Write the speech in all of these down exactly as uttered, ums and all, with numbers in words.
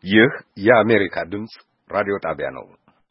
ይህ የአሜሪካ ድምፅ ራዲዮ ጣቢያ ነው።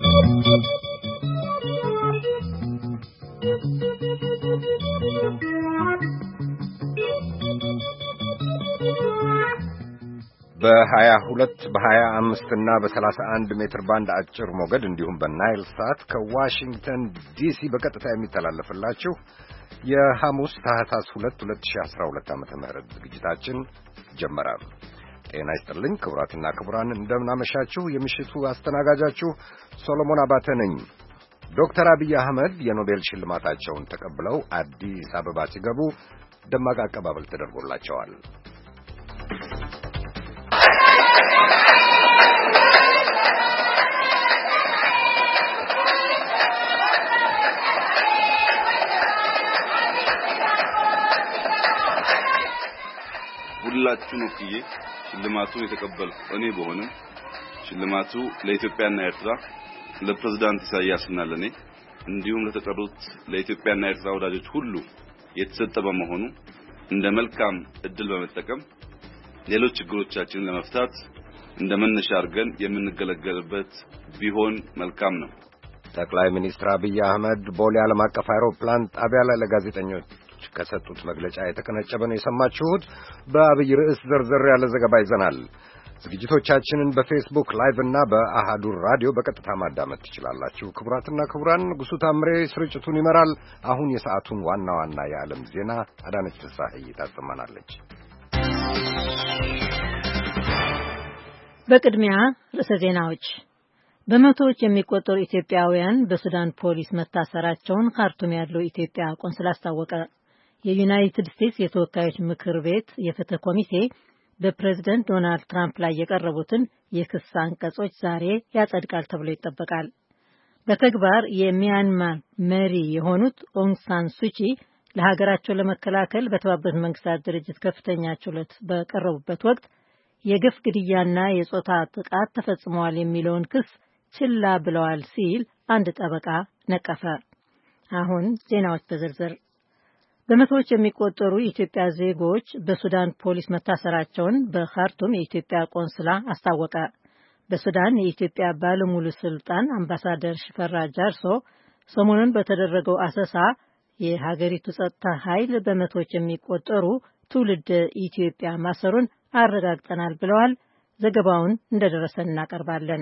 በሀያ ሁለት በሀያ አምስት እና በሰላሳ አንድ ሜትር ባንድ አጭር ሞገድ እንዲሁም በናይል ሳት ከዋሽንግተን ዲሲ በቀጥታ የሚተላለፍላችሁ የሐሙስ ታህሳስ ሁለት ሁለት ሺህ አስራ ሁለት ዓመተ ምህረት ዝግጅታችን ጀመረ። ጤና ይስጥልኝ ክቡራትና ክቡራን፣ እንደምን አመሻችሁ። የምሽቱ አስተናጋጃችሁ ሶሎሞን አባተ ነኝ። ዶክተር አብይ አህመድ የኖቤል ሽልማታቸውን ተቀብለው አዲስ አበባ ሲገቡ ደማቅ አቀባበል ተደርጎላቸዋል። ሁላችሁም ወክዬ ሽልማቱ የተቀበልኩ እኔ በሆነም ሽልማቱ ለኢትዮጵያና ኤርትራ ለፕሬዝዳንት ኢሳያስና ለኔ እንዲሁም ለተቀሩት ለኢትዮጵያና ኤርትራ ወዳጆች ሁሉ የተሰጠ በመሆኑ እንደ መልካም እድል በመጠቀም ሌሎች ችግሮቻችንን ለመፍታት እንደ መነሻ አድርገን የምንገለገልበት ቢሆን መልካም ነው። ጠቅላይ ሚኒስትር አብይ አህመድ ቦሌ ዓለም አቀፍ አውሮፕላን ጣቢያ ላይ ለጋዜጠኞች ከሰጡት መግለጫ የተቀነጨበ ነው የሰማችሁት። በአብይ ርዕስ ዘርዘር ያለ ዘገባ ይዘናል። ዝግጅቶቻችንን በፌስቡክ ላይቭ እና በአሃዱ ራዲዮ በቀጥታ ማዳመጥ ትችላላችሁ። ክቡራትና ክቡራን፣ ንጉሡ ታምሬ ስርጭቱን ይመራል። አሁን የሰዓቱን ዋና ዋና የዓለም ዜና አዳነች ፍስሐዬ ታሰማናለች። በቅድሚያ ርዕሰ ዜናዎች። በመቶዎች የሚቆጠሩ ኢትዮጵያውያን በሱዳን ፖሊስ መታሰራቸውን ካርቱም ያለው ኢትዮጵያ ቆንስላ አስታወቀ። የዩናይትድ ስቴትስ የተወካዮች ምክር ቤት የፍትህ ኮሚቴ በፕሬዝደንት ዶናልድ ትራምፕ ላይ የቀረቡትን የክስ አንቀጾች ዛሬ ያጸድቃል ተብሎ ይጠበቃል። በተግባር የሚያንማር መሪ የሆኑት ኦንግ ሳን ሱቺ ለሀገራቸው ለመከላከል በተባበሩት መንግስታት ድርጅት ከፍተኛ ችሎት በቀረቡበት ወቅት የግፍ ግድያና የጾታ ጥቃት ተፈጽመዋል የሚለውን ክስ ችላ ብለዋል ሲል አንድ ጠበቃ ነቀፈ። አሁን ዜናዎች በዝርዝር። በመቶዎች የሚቆጠሩ የኢትዮጵያ ዜጎች በሱዳን ፖሊስ መታሰራቸውን በካርቱም የኢትዮጵያ ቆንስላ አስታወቀ። በሱዳን የኢትዮጵያ ባለሙሉ ስልጣን አምባሳደር ሽፈራ ጃርሶ ሰሞኑን በተደረገው አሰሳ የሀገሪቱ ጸጥታ ኃይል በመቶዎች የሚቆጠሩ ትውልድ ኢትዮጵያ ማሰሩን አረጋግጠናል ብለዋል። ዘገባውን እንደደረሰን እናቀርባለን።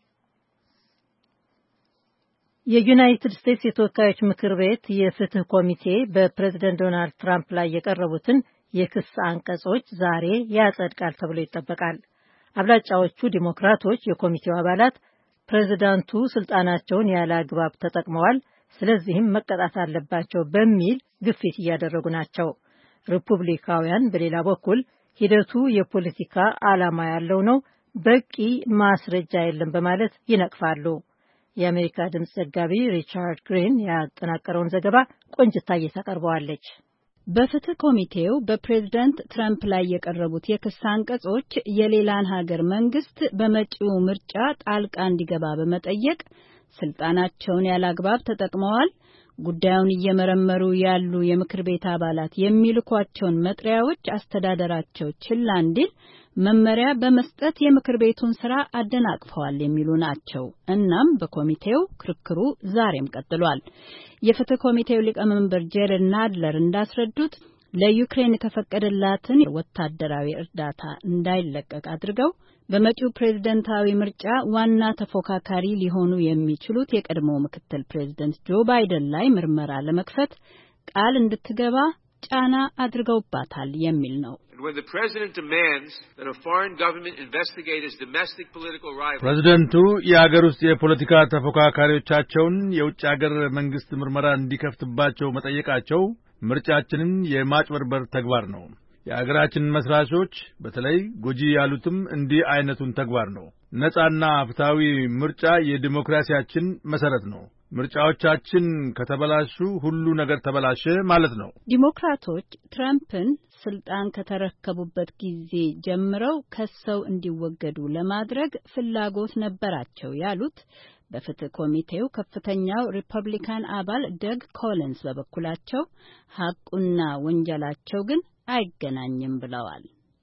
የዩናይትድ ስቴትስ የተወካዮች ምክር ቤት የፍትህ ኮሚቴ በፕሬዝደንት ዶናልድ ትራምፕ ላይ የቀረቡትን የክስ አንቀጾች ዛሬ ያጸድቃል ተብሎ ይጠበቃል። አብላጫዎቹ ዲሞክራቶች የኮሚቴው አባላት ፕሬዝዳንቱ ስልጣናቸውን ያለ አግባብ ተጠቅመዋል፣ ስለዚህም መቀጣት አለባቸው በሚል ግፊት እያደረጉ ናቸው። ሪፑብሊካውያን በሌላ በኩል ሂደቱ የፖለቲካ ዓላማ ያለው ነው፣ በቂ ማስረጃ የለም በማለት ይነቅፋሉ። የአሜሪካ ድምፅ ዘጋቢ ሪቻርድ ግሪን ያጠናቀረውን ዘገባ ቆንጅታዬ ታቀርበዋለች። በፍትህ ኮሚቴው በፕሬዝዳንት ትራምፕ ላይ የቀረቡት የክስ አንቀጾች የሌላን ሀገር መንግስት በመጪው ምርጫ ጣልቃ እንዲገባ በመጠየቅ ስልጣናቸውን ያላግባብ ተጠቅመዋል፣ ጉዳዩን እየመረመሩ ያሉ የምክር ቤት አባላት የሚልኳቸውን መጥሪያዎች አስተዳደራቸው ችላ እንዲል መመሪያ በመስጠት የምክር ቤቱን ስራ አደናቅፈዋል የሚሉ ናቸው። እናም በኮሚቴው ክርክሩ ዛሬም ቀጥሏል። የፍትህ ኮሚቴው ሊቀመንበር ጄረድ ናድለር እንዳስረዱት ለዩክሬን የተፈቀደላትን ወታደራዊ እርዳታ እንዳይለቀቅ አድርገው በመጪው ፕሬዝደንታዊ ምርጫ ዋና ተፎካካሪ ሊሆኑ የሚችሉት የቀድሞ ምክትል ፕሬዝደንት ጆ ባይደን ላይ ምርመራ ለመክፈት ቃል እንድትገባ ጫና አድርገውባታል የሚል ነው። ፕሬዝደንቱ የሀገር ውስጥ የፖለቲካ ተፎካካሪዎቻቸውን የውጭ ሀገር መንግስት ምርመራ እንዲከፍትባቸው መጠየቃቸው ምርጫችንን የማጭበርበር ተግባር ነው። የሀገራችን መስራቾች በተለይ ጎጂ ያሉትም እንዲህ አይነቱን ተግባር ነው። ነጻና ፍትሃዊ ምርጫ የዲሞክራሲያችን መሰረት ነው። ምርጫዎቻችን ከተበላሹ ሁሉ ነገር ተበላሸ ማለት ነው። ዲሞክራቶች ትራምፕን ስልጣን ከተረከቡበት ጊዜ ጀምረው ከሰው እንዲወገዱ ለማድረግ ፍላጎት ነበራቸው ያሉት በፍትህ ኮሚቴው ከፍተኛው ሪፐብሊካን አባል ደግ ኮሊንስ በበኩላቸው ሐቁና ወንጀላቸው ግን አይገናኝም ብለዋል።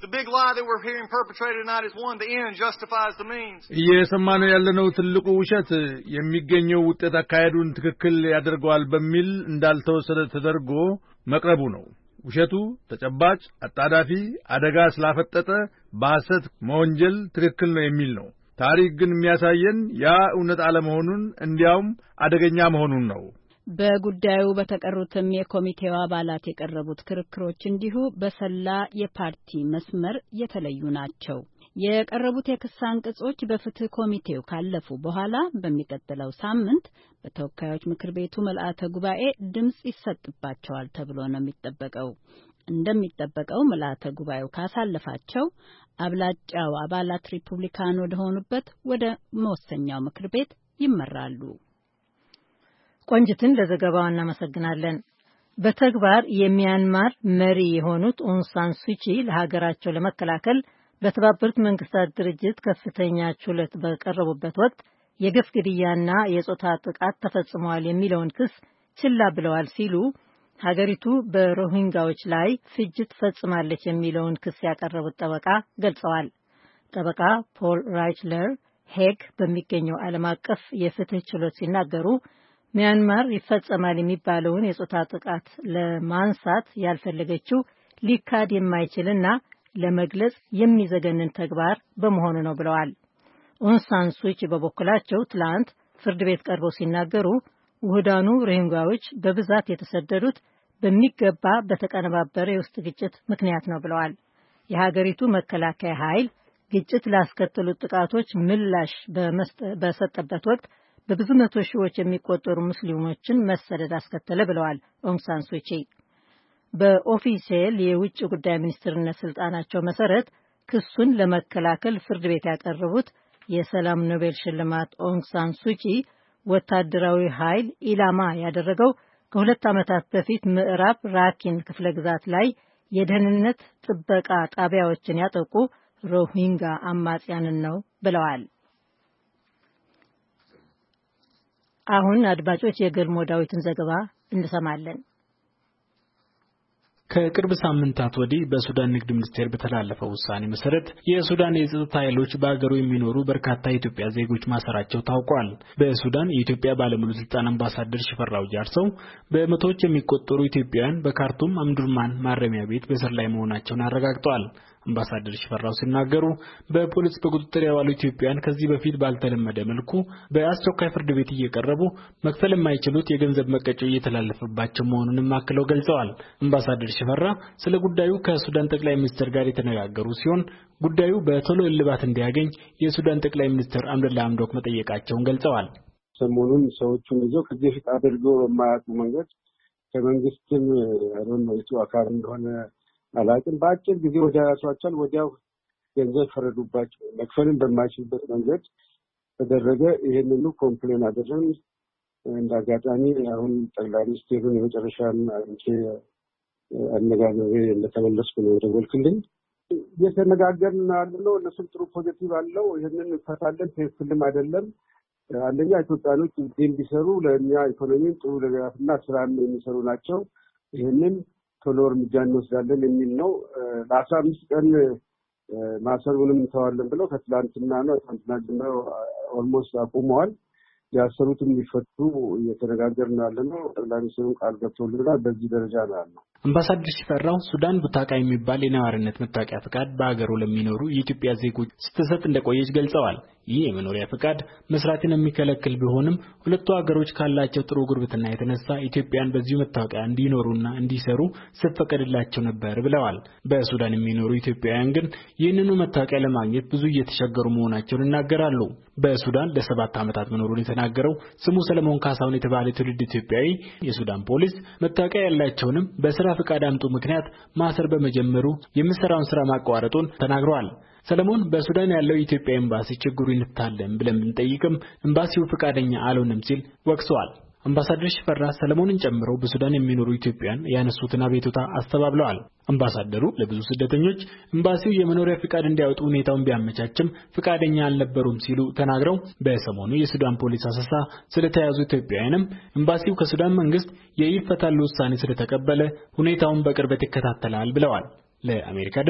The big lie that we're hearing perpetrated tonight is one, the end justifies the means. እየሰማነው ያለነው ትልቁ ውሸት የሚገኘው ውጤት አካሄዱን ትክክል ያደርገዋል በሚል እንዳልተወሰደ ተደርጎ መቅረቡ ነው። ውሸቱ ተጨባጭ አጣዳፊ አደጋ ስላፈጠጠ በሐሰት መወንጀል ትክክል ነው የሚል ነው። ታሪክ ግን የሚያሳየን ያ እውነት አለመሆኑን እንዲያውም አደገኛ መሆኑን ነው። በጉዳዩ በተቀሩትም የኮሚቴው አባላት የቀረቡት ክርክሮች እንዲሁ በሰላ የፓርቲ መስመር የተለዩ ናቸው። የቀረቡት የክስ አንቀጾች በፍትህ ኮሚቴው ካለፉ በኋላ በሚቀጥለው ሳምንት በተወካዮች ምክር ቤቱ ምልአተ ጉባኤ ድምጽ ይሰጥባቸዋል ተብሎ ነው የሚጠበቀው። እንደሚጠበቀው ምልአተ ጉባኤው ካሳለፋቸው አብላጫው አባላት ሪፑብሊካን ወደ ሆኑበት ወደ መወሰኛው ምክር ቤት ይመራሉ። ቆንጅትን ለዘገባው እናመሰግናለን። በተግባር የሚያንማር መሪ የሆኑት ኦንግ ሳን ሱቺ ለሀገራቸው ለመከላከል በተባበሩት መንግስታት ድርጅት ከፍተኛ ችሎት በቀረቡበት ወቅት የግፍ ግድያና የጾታ ጥቃት ተፈጽመዋል የሚለውን ክስ ችላ ብለዋል ሲሉ ሀገሪቱ በሮሂንጋዎች ላይ ፍጅት ፈጽማለች የሚለውን ክስ ያቀረቡት ጠበቃ ገልጸዋል። ጠበቃ ፖል ራይችለር ሄግ በሚገኘው ዓለም አቀፍ የፍትህ ችሎት ሲናገሩ ሚያንማር ይፈጸማል የሚባለውን የጾታ ጥቃት ለማንሳት ያልፈለገችው ሊካድ የማይችልና ለመግለጽ የሚዘገንን ተግባር በመሆኑ ነው ብለዋል። ኦንግ ሳን ሱቺ በበኩላቸው ትላንት ፍርድ ቤት ቀርበው ሲናገሩ ውህዳኑ ሮሂንጋዎች በብዛት የተሰደዱት በሚገባ በተቀነባበረ የውስጥ ግጭት ምክንያት ነው ብለዋል። የሀገሪቱ መከላከያ ኃይል ግጭት ላስከተሉት ጥቃቶች ምላሽ በሰጠበት ወቅት በብዙ መቶ ሺዎች የሚቆጠሩ ሙስሊሞችን መሰደድ አስከተለ ብለዋል ኦንግ ሳን ሱቺ። በኦፊሴል የውጭ ጉዳይ ሚኒስትርነት ስልጣናቸው መሰረት ክሱን ለመከላከል ፍርድ ቤት ያቀረቡት የሰላም ኖቤል ሽልማት ኦንግ ሳን ሱቺ ወታደራዊ ኃይል ኢላማ ያደረገው ከሁለት ዓመታት በፊት ምዕራብ ራኪን ክፍለ ግዛት ላይ የደህንነት ጥበቃ ጣቢያዎችን ያጠቁ ሮሂንጋ አማጽያንን ነው ብለዋል። አሁን አድማጮች የገልሞ ዳዊትን ዘገባ እንሰማለን። ከቅርብ ሳምንታት ወዲህ በሱዳን ንግድ ሚኒስቴር በተላለፈው ውሳኔ መሰረት የሱዳን የጸጥታ ኃይሎች በአገሩ የሚኖሩ በርካታ የኢትዮጵያ ዜጎች ማሰራቸው ታውቋል። በሱዳን የኢትዮጵያ ባለሙሉ ስልጣን አምባሳደር ሽፈራው ጃርሰው በመቶዎች የሚቆጠሩ ኢትዮጵያውያን በካርቱም አምዱርማን ማረሚያ ቤት በእስር ላይ መሆናቸውን አረጋግጠዋል። አምባሳደር ሽፈራው ሲናገሩ በፖሊስ በቁጥጥር የዋሉ ኢትዮጵያውያን ከዚህ በፊት ባልተለመደ መልኩ በአስቸኳይ ፍርድ ቤት እየቀረቡ መክፈል የማይችሉት የገንዘብ መቀጮ እየተላለፈባቸው መሆኑንም አክለው ገልጸዋል። አምባሳደር ሽፈራ ስለ ጉዳዩ ከሱዳን ጠቅላይ ሚኒስትር ጋር የተነጋገሩ ሲሆን ጉዳዩ በቶሎ እልባት እንዲያገኝ የሱዳን ጠቅላይ ሚኒስትር አብደላ ሐምዶክ መጠየቃቸውን ገልጸዋል። ሰሞኑን ሰዎቹን ይዘው ከዚህ በፊት አድርገው በማያውቁ መንገድ ከመንግስትም አሮን ነው አካል እንደሆነ አላውቅም በአጭር ጊዜ ወደ ያሷቸዋል ወዲያው ገንዘብ ፈረዱባቸው። መክፈልን በማይችልበት መንገድ ተደረገ። ይሄንኑ ኮምፕሌን አደረግን። እንዳጋጣሚ አሁን ጠቅላይ ሚኒስትሩን የመጨረሻን አንቺ አነጋገሬ እንደተመለስኩ ነው ደወልክልኝ። እየተነጋገርን ያለው እነሱም ጥሩ ፖዚቲቭ አለው። ይሄንን ፈታለን ትክክልም አይደለም። አንደኛ ኢትዮጵያኖች ዲል ቢሰሩ ለኛ ኢኮኖሚን ጥሩ ለጋፍና ስራም የሚሰሩ ናቸው። ይሄንን ቶሎ እርምጃ እንወስዳለን የሚል ነው። ለአስራ አምስት ቀን ማሰሩንም እንተዋለን ብለው ከትላንትና ነው ትላንትና ጀምሮ ኦልሞስት አቁመዋል። ያሰሩትም ሊፈቱ እየተነጋገርን ያለነው ጠቅላይ ሚኒስትሩን ቃል ገብተውልናል። በዚህ ደረጃ ነው ያለው። አምባሳደር ሽፈራው ሱዳን ቡታቃ የሚባል የነዋሪነት መታወቂያ ፍቃድ በአገሩ ለሚኖሩ የኢትዮጵያ ዜጎች ስትሰጥ እንደቆየች ገልጸዋል። ይህ የመኖሪያ ፍቃድ መስራትን የሚከለክል ቢሆንም ሁለቱ ሀገሮች ካላቸው ጥሩ ጉርብትና የተነሳ ኢትዮጵያን በዚሁ መታወቂያ እንዲኖሩና እንዲሰሩ ሲፈቀድላቸው ነበር ብለዋል። በሱዳን የሚኖሩ ኢትዮጵያውያን ግን ይህንኑ መታወቂያ ለማግኘት ብዙ እየተቸገሩ መሆናቸውን ይናገራሉ። በሱዳን ለሰባት ዓመታት መኖሩን የተናገረው ስሙ ሰለሞን ካሳውን የተባለ ትውልድ ኢትዮጵያዊ የሱዳን ፖሊስ መታወቂያ ያላቸውንም በስራ ፍቃድ አምጡ ምክንያት ማሰር በመጀመሩ የሚሰራውን ስራ ማቋረጡን ተናግረዋል። ሰለሞን በሱዳን ያለው የኢትዮጵያ ኤምባሲ ችግሩ ይነታለን ብለን ብንጠይቅም ኤምባሲው ፍቃደኛ አልሆነም ሲል ወቅሰዋል። አምባሳደር ሽፈራ ሰለሞንን ጨምሮ በሱዳን የሚኖሩ ኢትዮጵያን ያነሱትን አቤቱታ አስተባብለዋል። አምባሳደሩ ለብዙ ስደተኞች ኤምባሲው የመኖሪያ ፍቃድ እንዲያወጡ ሁኔታውን ቢያመቻችም ፍቃደኛ አልነበሩም ሲሉ ተናግረው በሰሞኑ የሱዳን ፖሊስ አሰሳ ስለተያዙ ኢትዮጵያውያንም ኤምባሲው ከሱዳን መንግስት የይፈታሉ ውሳኔ ስለተቀበለ ሁኔታውን በቅርበት ይከታተላል ብለዋል። ለአሜሪካ ድምጽ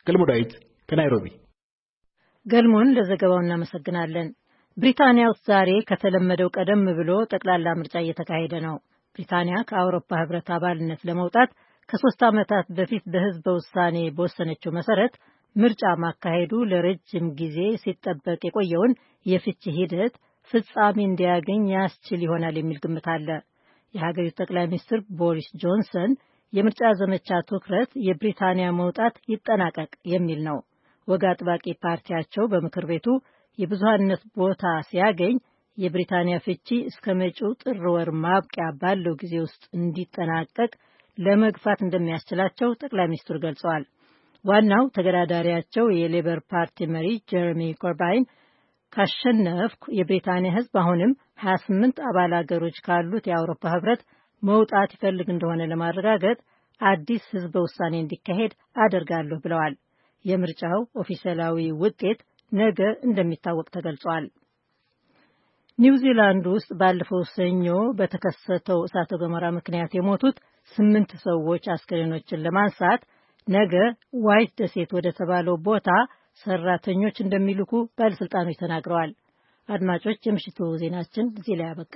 ገልሞ ዳዊት ከናይሮቢ። ገልሞን ለዘገባው እናመሰግናለን። ብሪታንያ ውስጥ ዛሬ ከተለመደው ቀደም ብሎ ጠቅላላ ምርጫ እየተካሄደ ነው። ብሪታንያ ከአውሮፓ ህብረት አባልነት ለመውጣት ከሶስት ዓመታት በፊት በህዝበ ውሳኔ በወሰነችው መሰረት ምርጫ ማካሄዱ ለረጅም ጊዜ ሲጠበቅ የቆየውን የፍቺ ሂደት ፍጻሜ እንዲያገኝ ያስችል ይሆናል የሚል ግምት አለ። የሀገሪቱ ጠቅላይ ሚኒስትር ቦሪስ ጆንሰን የምርጫ ዘመቻ ትኩረት የብሪታንያ መውጣት ይጠናቀቅ የሚል ነው። ወግ አጥባቂ ፓርቲያቸው በምክር ቤቱ የብዙሃንነት ቦታ ሲያገኝ የብሪታንያ ፍቺ እስከ መጪው ጥር ወር ማብቂያ ባለው ጊዜ ውስጥ እንዲጠናቀቅ ለመግፋት እንደሚያስችላቸው ጠቅላይ ሚኒስትሩ ገልጸዋል። ዋናው ተገዳዳሪያቸው የሌበር ፓርቲ መሪ ጀረሚ ኮርባይን ካሸነፍኩ የብሪታንያ ህዝብ አሁንም ሀያ ስምንት አባል አገሮች ካሉት የአውሮፓ ህብረት መውጣት ይፈልግ እንደሆነ ለማረጋገጥ አዲስ ህዝበ ውሳኔ እንዲካሄድ አደርጋለሁ ብለዋል። የምርጫው ኦፊሴላዊ ውጤት ነገ እንደሚታወቅ ተገልጿል። ኒውዚላንድ ውስጥ ባለፈው ሰኞ በተከሰተው እሳተ ገሞራ ምክንያት የሞቱት ስምንት ሰዎች አስክሬኖችን ለማንሳት ነገ ዋይት ደሴት ወደ ተባለው ቦታ ሰራተኞች እንደሚልኩ ባለስልጣኖች ተናግረዋል። አድማጮች፣ የምሽቱ ዜናችን እዚህ ላይ ያበቃ።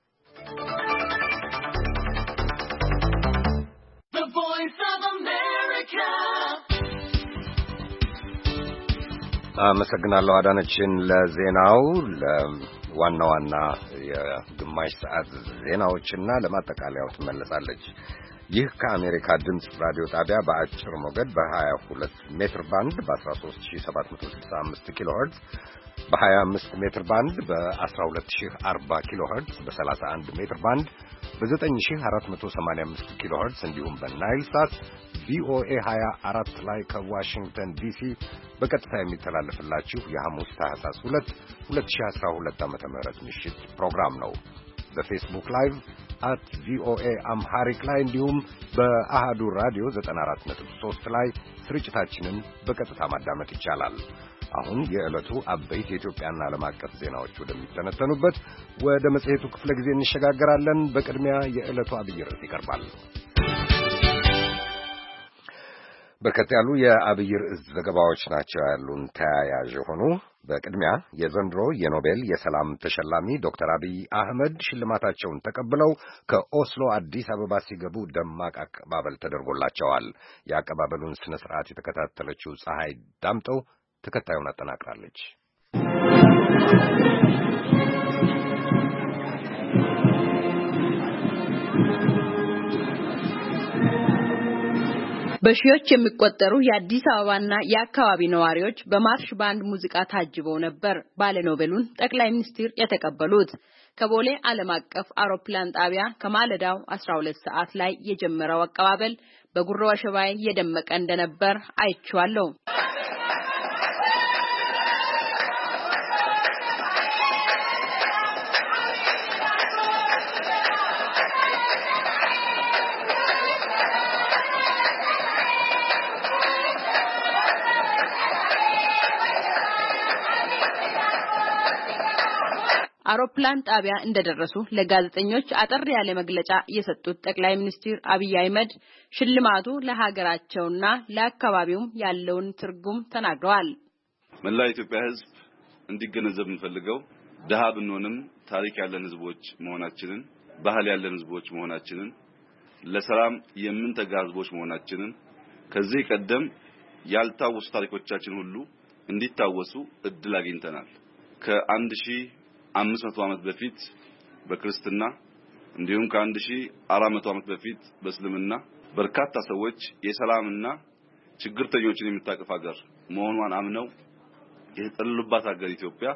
አመሰግናለሁ አዳነችን ለዜናው። ለዋና ዋና የግማሽ ሰዓት ዜናዎችና ለማጠቃለያው ትመለሳለች። ይህ ከአሜሪካ ድምጽ ራዲዮ ጣቢያ በአጭር ሞገድ በ22 ሜትር ባንድ በ13765 ኪሎ ሄርትዝ በ25 ሜትር ባንድ በ12040 ኪሎ ሄርትዝ በ31 ሜትር ባንድ በ9485 ኪሎ ሄርትዝ እንዲሁም በናይል ሳት ቪኦኤ ሃያ አራት ላይ ከዋሽንግተን ዲሲ በቀጥታ የሚተላለፍላችሁ የሐሙስ ታህሳስ ሁለት ሁለት ሺህ አስራ ሁለት ዓመተ ምህረት ምሽት ፕሮግራም ነው። በፌስቡክ ላይቭ አት ቪኦኤ አምሃሪክ ላይ እንዲሁም በአሃዱ ራዲዮ ዘጠና አራት ነጥብ ሶስት ላይ ስርጭታችንን በቀጥታ ማዳመጥ ይቻላል። አሁን የዕለቱ አበይት የኢትዮጵያና ዓለም አቀፍ ዜናዎች ወደሚተነተኑበት ወደ መጽሔቱ ክፍለ ጊዜ እንሸጋገራለን። በቅድሚያ የዕለቱ አብይ ርዕስ ይቀርባል። በርከት ያሉ የአብይ ርዕስ ዘገባዎች ናቸው ያሉን ተያያዥ ሆኑ። በቅድሚያ የዘንድሮ የኖቤል የሰላም ተሸላሚ ዶክተር አብይ አህመድ ሽልማታቸውን ተቀብለው ከኦስሎ አዲስ አበባ ሲገቡ ደማቅ አቀባበል ተደርጎላቸዋል። የአቀባበሉን ስነ ስርዓት የተከታተለችው ፀሐይ ዳምጠው ተከታዩን አጠናቅራለች። በሺዎች የሚቆጠሩ የአዲስ አበባና የአካባቢ ነዋሪዎች በማርሽ ባንድ ሙዚቃ ታጅበው ነበር ባለኖቤሉን ጠቅላይ ሚኒስትር የተቀበሉት። ከቦሌ ዓለም አቀፍ አውሮፕላን ጣቢያ ከማለዳው አስራ ሁለት ሰዓት ላይ የጀመረው አቀባበል በጉሮ ወሸባይ የደመቀ እንደነበር አይቻለሁ። አውሮፕላን ጣቢያ እንደደረሱ ለጋዜጠኞች አጠር ያለ መግለጫ የሰጡት ጠቅላይ ሚኒስትር አብይ አህመድ ሽልማቱ ለሀገራቸውና ለአካባቢው ያለውን ትርጉም ተናግረዋል። መላው ኢትዮጵያ ሕዝብ እንዲገነዘብ እንፈልገው ደሃ ብንሆንም ታሪክ ያለን ሕዝቦች መሆናችንን፣ ባህል ያለን ሕዝቦች መሆናችንን፣ ለሰላም የምንተጋ ሕዝቦች መሆናችንን ከዚህ ቀደም ያልታወሱ ታሪኮቻችን ሁሉ እንዲታወሱ እድል አግኝተናል። ከአንድ ሺህ አምስት መቶ ዓመት በፊት በክርስትና እንዲሁም ከአንድ ሺህ አራት መቶ ዓመት በፊት በእስልምና በርካታ ሰዎች የሰላምና ችግርተኞችን የምታቀፍ ሀገር መሆኗን አምነው የተጠለሉባት ሀገር ኢትዮጵያ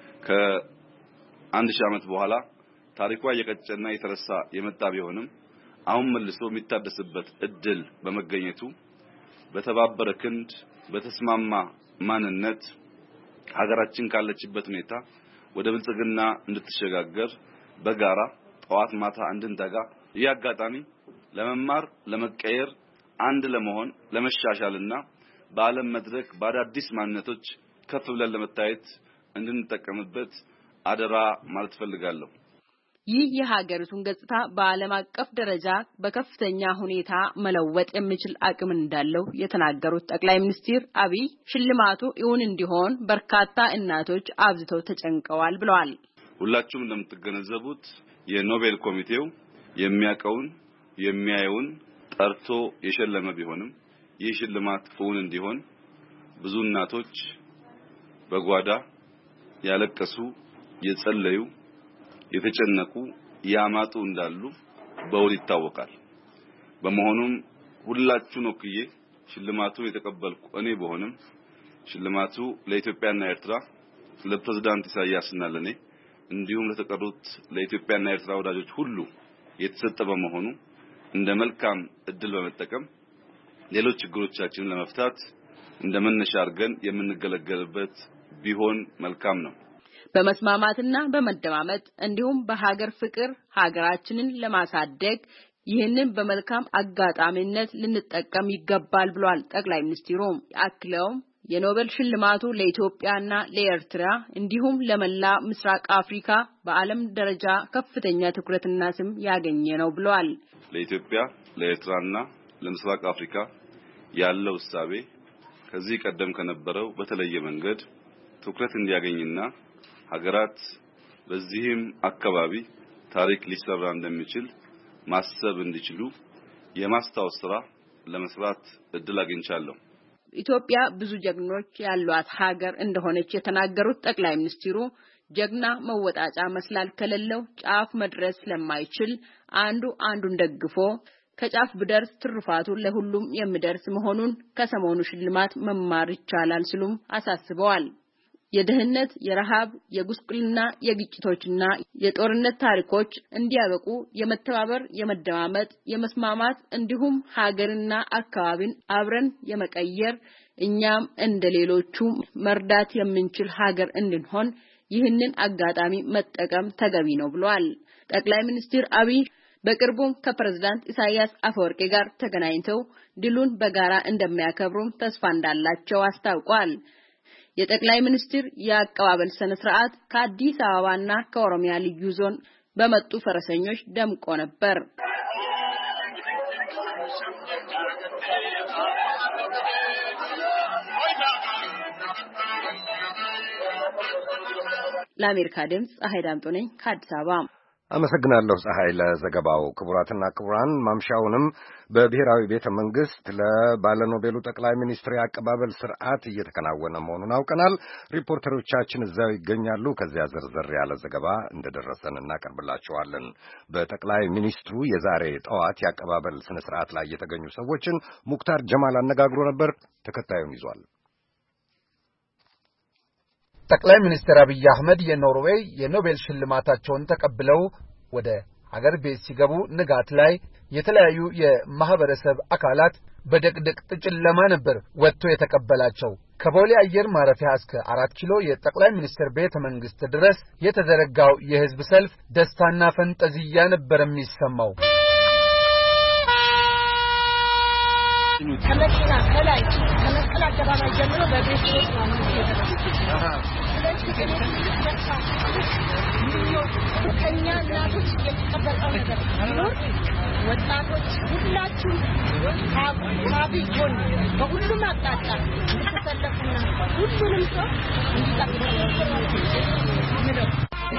ከአንድ ሺህ ዓመት በኋላ ታሪኳ እየቀጨና የተረሳ የመጣ ቢሆንም አሁን መልሶ የሚታደስበት እድል በመገኘቱ በተባበረ ክንድ በተስማማ ማንነት ሀገራችን ካለችበት ሁኔታ ወደ ብልጽግና እንድትሸጋገር በጋራ ጧት ማታ እንድንተጋ ያጋጣሚ ለመማር ለመቀየር አንድ ለመሆን ለመሻሻልና በዓለም መድረክ በአዳዲስ ማንነቶች ከፍ ብለን ለመታየት እንድንጠቀምበት አደራ ማለት ፈልጋለሁ። ይህ የሀገሪቱን ገጽታ በዓለም አቀፍ ደረጃ በከፍተኛ ሁኔታ መለወጥ የሚችል አቅም እንዳለው የተናገሩት ጠቅላይ ሚኒስትር አብይ ሽልማቱ እውን እንዲሆን በርካታ እናቶች አብዝተው ተጨንቀዋል ብለዋል። ሁላችሁም እንደምትገነዘቡት የኖቤል ኮሚቴው የሚያቀውን የሚያየውን ጠርቶ የሸለመ ቢሆንም ይህ ሽልማት እውን እንዲሆን ብዙ እናቶች በጓዳ ያለቀሱ የጸለዩ የተጨነቁ ያማጡ እንዳሉ በውል ይታወቃል። በመሆኑም ሁላችሁን ወክዬ ሽልማቱን የተቀበልኩ እኔ በሆንም ሽልማቱ ለኢትዮጵያና ኤርትራ ለፕሬዝዳንት ኢሳያስና ለኔ እንዲሁም ለተቀሩት ለኢትዮጵያና ኤርትራ ወዳጆች ሁሉ የተሰጠ በመሆኑ እንደ መልካም እድል በመጠቀም ሌሎች ችግሮቻችንን ለመፍታት እንደ መነሻ አድርገን የምንገለገልበት ቢሆን መልካም ነው። በመስማማትና በመደማመጥ እንዲሁም በሀገር ፍቅር ሀገራችንን ለማሳደግ ይህንን በመልካም አጋጣሚነት ልንጠቀም ይገባል ብሏል ጠቅላይ ሚኒስትሩ። አክለውም የኖቤል ሽልማቱ ለኢትዮጵያና ለኤርትራ እንዲሁም ለመላ ምስራቅ አፍሪካ በዓለም ደረጃ ከፍተኛ ትኩረትና ስም ያገኘ ነው ብለዋል። ለኢትዮጵያ ለኤርትራና ለምስራቅ አፍሪካ ያለው እሳቤ ከዚህ ቀደም ከነበረው በተለየ መንገድ ትኩረት እንዲያገኝና ሀገራት በዚህም አካባቢ ታሪክ ሊሰራ እንደሚችል ማሰብ እንዲችሉ የማስታወስ ስራ ለመስራት እድል አግኝቻለሁ። ኢትዮጵያ ብዙ ጀግኖች ያሏት ሀገር እንደሆነች የተናገሩት ጠቅላይ ሚኒስትሩ ጀግና መወጣጫ መስላል ከሌለው ጫፍ መድረስ ስለማይችል አንዱ አንዱን ደግፎ ከጫፍ ብደርስ ትርፋቱ ለሁሉም የሚደርስ መሆኑን ከሰሞኑ ሽልማት መማር ይቻላል ሲሉም አሳስበዋል። የደህንነት፣ የረሃብ፣ የጉስቁልና፣ የግጭቶችና የጦርነት ታሪኮች እንዲያበቁ የመተባበር፣ የመደማመጥ፣ የመስማማት እንዲሁም ሀገርና አካባቢን አብረን የመቀየር እኛም እንደሌሎቹ መርዳት የምንችል ሀገር እንድንሆን ይህንን አጋጣሚ መጠቀም ተገቢ ነው ብለዋል። ጠቅላይ ሚኒስትር አብይ በቅርቡ ከፕሬዝዳንት ኢሳያስ አፈወርቂ ጋር ተገናኝተው ድሉን በጋራ እንደሚያከብሩም ተስፋ እንዳላቸው አስታውቋል። የጠቅላይ ሚኒስትር የአቀባበል ስነ ስርዓት ከአዲስ አበባና ከኦሮሚያ ልዩ ዞን በመጡ ፈረሰኞች ደምቆ ነበር። ለአሜሪካ ድምፅ ፀሐይ ዳምጦ ነኝ ከአዲስ አበባ። አመሰግናለሁ ፀሐይ ለዘገባው። ክቡራትና ክቡራን ማምሻውንም በብሔራዊ ቤተ መንግስት ለባለኖቤሉ ጠቅላይ ሚኒስትር የአቀባበል ስርዓት እየተከናወነ መሆኑን አውቀናል። ሪፖርተሮቻችን እዛው ይገኛሉ። ከዚያ ዝርዝር ያለ ዘገባ እንደደረሰን እናቀርብላችኋለን። በጠቅላይ ሚኒስትሩ የዛሬ ጠዋት የአቀባበል ስነ ስርዓት ላይ የተገኙ ሰዎችን ሙክታር ጀማል አነጋግሮ ነበር። ተከታዩን ይዟል። ጠቅላይ ሚኒስትር አብይ አህመድ የኖርዌይ የኖቤል ሽልማታቸውን ተቀብለው ወደ ሀገር ቤት ሲገቡ ንጋት ላይ የተለያዩ የማህበረሰብ አካላት በደቅደቅ ጨለማ ነበር ወጥቶ የተቀበላቸው። ከቦሌ አየር ማረፊያ እስከ አራት ኪሎ የጠቅላይ ሚኒስትር ቤተ መንግስት ድረስ የተዘረጋው የህዝብ ሰልፍ ደስታና ፈንጠዝያ ነበር የሚሰማው። ከመኪና ከላይ ከመስቀል አደባባይ ጀምሮ በቤት ውስጥ ነው የሚደረገው። ከኛ እናቶች የተቀበለው ነገር ቢኖር ወጣቶች ሁላችሁ ከአብይ ጎን በሁሉም አቅጣጫ ተሰለፉና ሁሉንም ሰው እንዲጠብቁ ነው።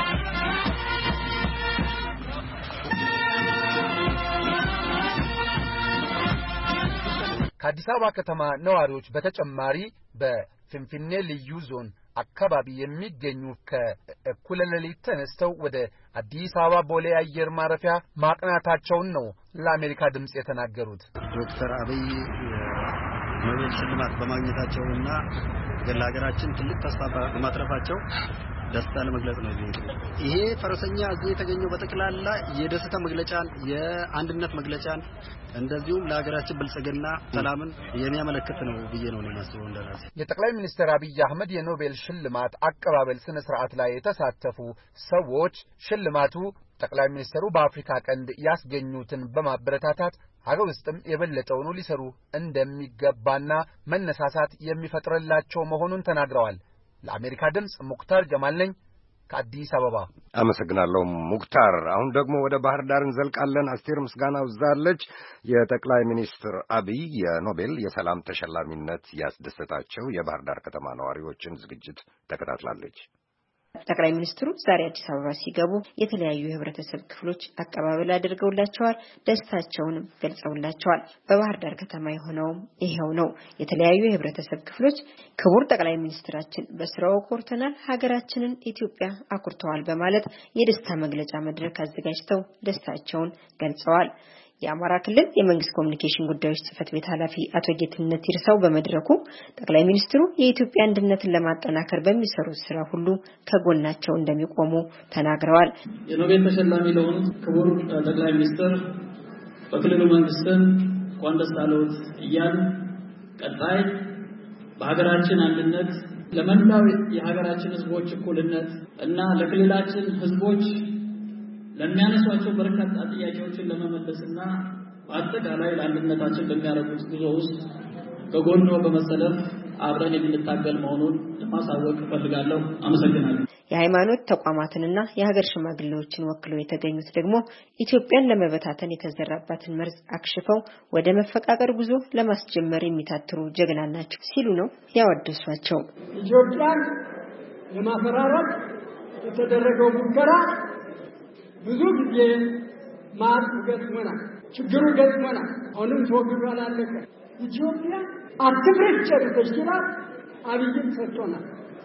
ከአዲስ አበባ ከተማ ነዋሪዎች በተጨማሪ በፊንፊኔ ልዩ ዞን አካባቢ የሚገኙ ከእኩለ ሌሊት ተነስተው ወደ አዲስ አበባ ቦሌ አየር ማረፊያ ማቅናታቸውን ነው ለአሜሪካ ድምጽ የተናገሩት። ዶክተር አብይ ኖቤል ሽልማት በማግኘታቸውና ለሀገራችን ትልቅ ተስፋ በማትረፋቸው ደስታ ለመግለጽ ነው። ይሄ ፈረሰኛ እዚህ የተገኘው በጠቅላላ የደስታ መግለጫን የአንድነት መግለጫን እንደዚሁም ለሀገራችን ብልጽግና ሰላምን የሚያመለክት ነው ብዬ ነው የማስበው እንደራሴ። የጠቅላይ ሚኒስትር አብይ አህመድ የኖቤል ሽልማት አቀባበል ስነ ስርዓት ላይ የተሳተፉ ሰዎች ሽልማቱ ጠቅላይ ሚኒስትሩ በአፍሪካ ቀንድ ያስገኙትን በማበረታታት ሀገር ውስጥም የበለጠውን ሊሰሩ እንደሚገባና መነሳሳት የሚፈጥርላቸው መሆኑን ተናግረዋል። ለአሜሪካ ድምጽ ሙክታር ጀማል ነኝ ከአዲስ አበባ አመሰግናለሁ ሙክታር። አሁን ደግሞ ወደ ባህር ዳር እንዘልቃለን። አስቴር ምስጋናው ዛለች። የጠቅላይ ሚኒስትር አብይ የኖቤል የሰላም ተሸላሚነት ያስደሰታቸው የባህር ዳር ከተማ ነዋሪዎችን ዝግጅት ተከታትላለች። ጠቅላይ ሚኒስትሩ ዛሬ አዲስ አበባ ሲገቡ የተለያዩ የህብረተሰብ ክፍሎች አቀባበል አድርገውላቸዋል፣ ደስታቸውንም ገልጸውላቸዋል። በባህር ዳር ከተማ የሆነው ይሄው ነው። የተለያዩ የህብረተሰብ ክፍሎች ክቡር ጠቅላይ ሚኒስትራችን በስራው ኮርተናል፣ ሀገራችንን ኢትዮጵያ አኩርተዋል በማለት የደስታ መግለጫ መድረክ አዘጋጅተው ደስታቸውን ገልጸዋል። የአማራ ክልል የመንግስት ኮሚኒኬሽን ጉዳዮች ጽህፈት ቤት ኃላፊ አቶ ጌትነት ይርሳው በመድረኩ ጠቅላይ ሚኒስትሩ የኢትዮጵያ አንድነትን ለማጠናከር በሚሰሩት ስራ ሁሉ ከጎናቸው እንደሚቆሙ ተናግረዋል። የኖቤል ተሸላሚ ለሆኑት ክቡር ጠቅላይ ሚኒስትር በክልሉ መንግስትን እንኳን ደስ አለዎት እያልን ቀጣይ በሀገራችን አንድነት ለመላው የሀገራችን ህዝቦች እኩልነት እና ለክልላችን ህዝቦች ለሚያነሷቸው በርካታ ጥያቄዎችን ለመመለስና በአጠቃላይ ለአንድነታችን በሚያደርጉት ጉዞ ውስጥ ከጎኖ በመሰለፍ አብረን የምንታገል መሆኑን ለማሳወቅ እፈልጋለሁ። አመሰግናለሁ። የሃይማኖት ተቋማትንና የሀገር ሽማግሌዎችን ወክለው የተገኙት ደግሞ ኢትዮጵያን ለመበታተን የተዘራባትን መርዝ አክሽፈው ወደ መፈቃቀር ጉዞ ለማስጀመር የሚታትሩ ጀግና ናቸው ሲሉ ነው ያወደሷቸው። ኢትዮጵያን ለማፈራረስ የተደረገው ሙከራ ብዙ ጊዜ ማጥ ገጥሞናል፣ ችግሩ ገጥሞናል። አሁንም ተወግዶ አላለቀ። ኢትዮጵያ አትፍረስ ጨርሰሽ ይላል አብይም ሰጥቶናል።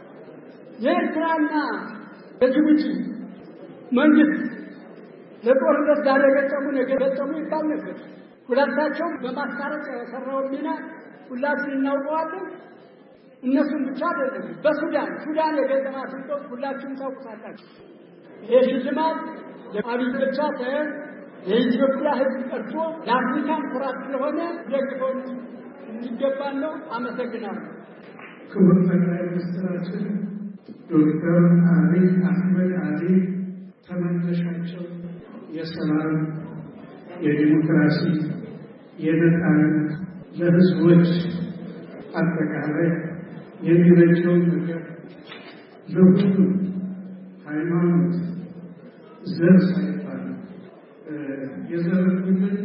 የኤርትራና የጅቡቲ መንግስት ለጦርነት ዳረገጠሙ ነገር ገጠሙ ይባል ነበር። ሁለታቸው በማስታረቅ የሰራው ሚና ሁላችን እናውቀዋለን። እነሱም ብቻ አይደለም፣ በሱዳን ሱዳን የገጠማትን ቀውስ ሁላችሁም ታውቁታላችሁ። ይሄ ሽልማት የአብይ ብቻ ሳይሆን የኢትዮጵያ ሕዝብ ቀርቶ ለአፍሪካም ኩራት ስለሆነ ደግፎን እንዲገባን ነው። አመሰግናለሁ። ክቡር ጠቅላይ ሚኒስትራችን ዶክተር አብይ አህመድ አሊ ተመነሻቸው የሰላም፣ የዲሞክራሲ፣ የነጻነት ለህዝቦች አጠቃላይ የሚበጀውን ነገር ለሁሉም ሃይማኖት ዘር ሳይባል የዘረጉልን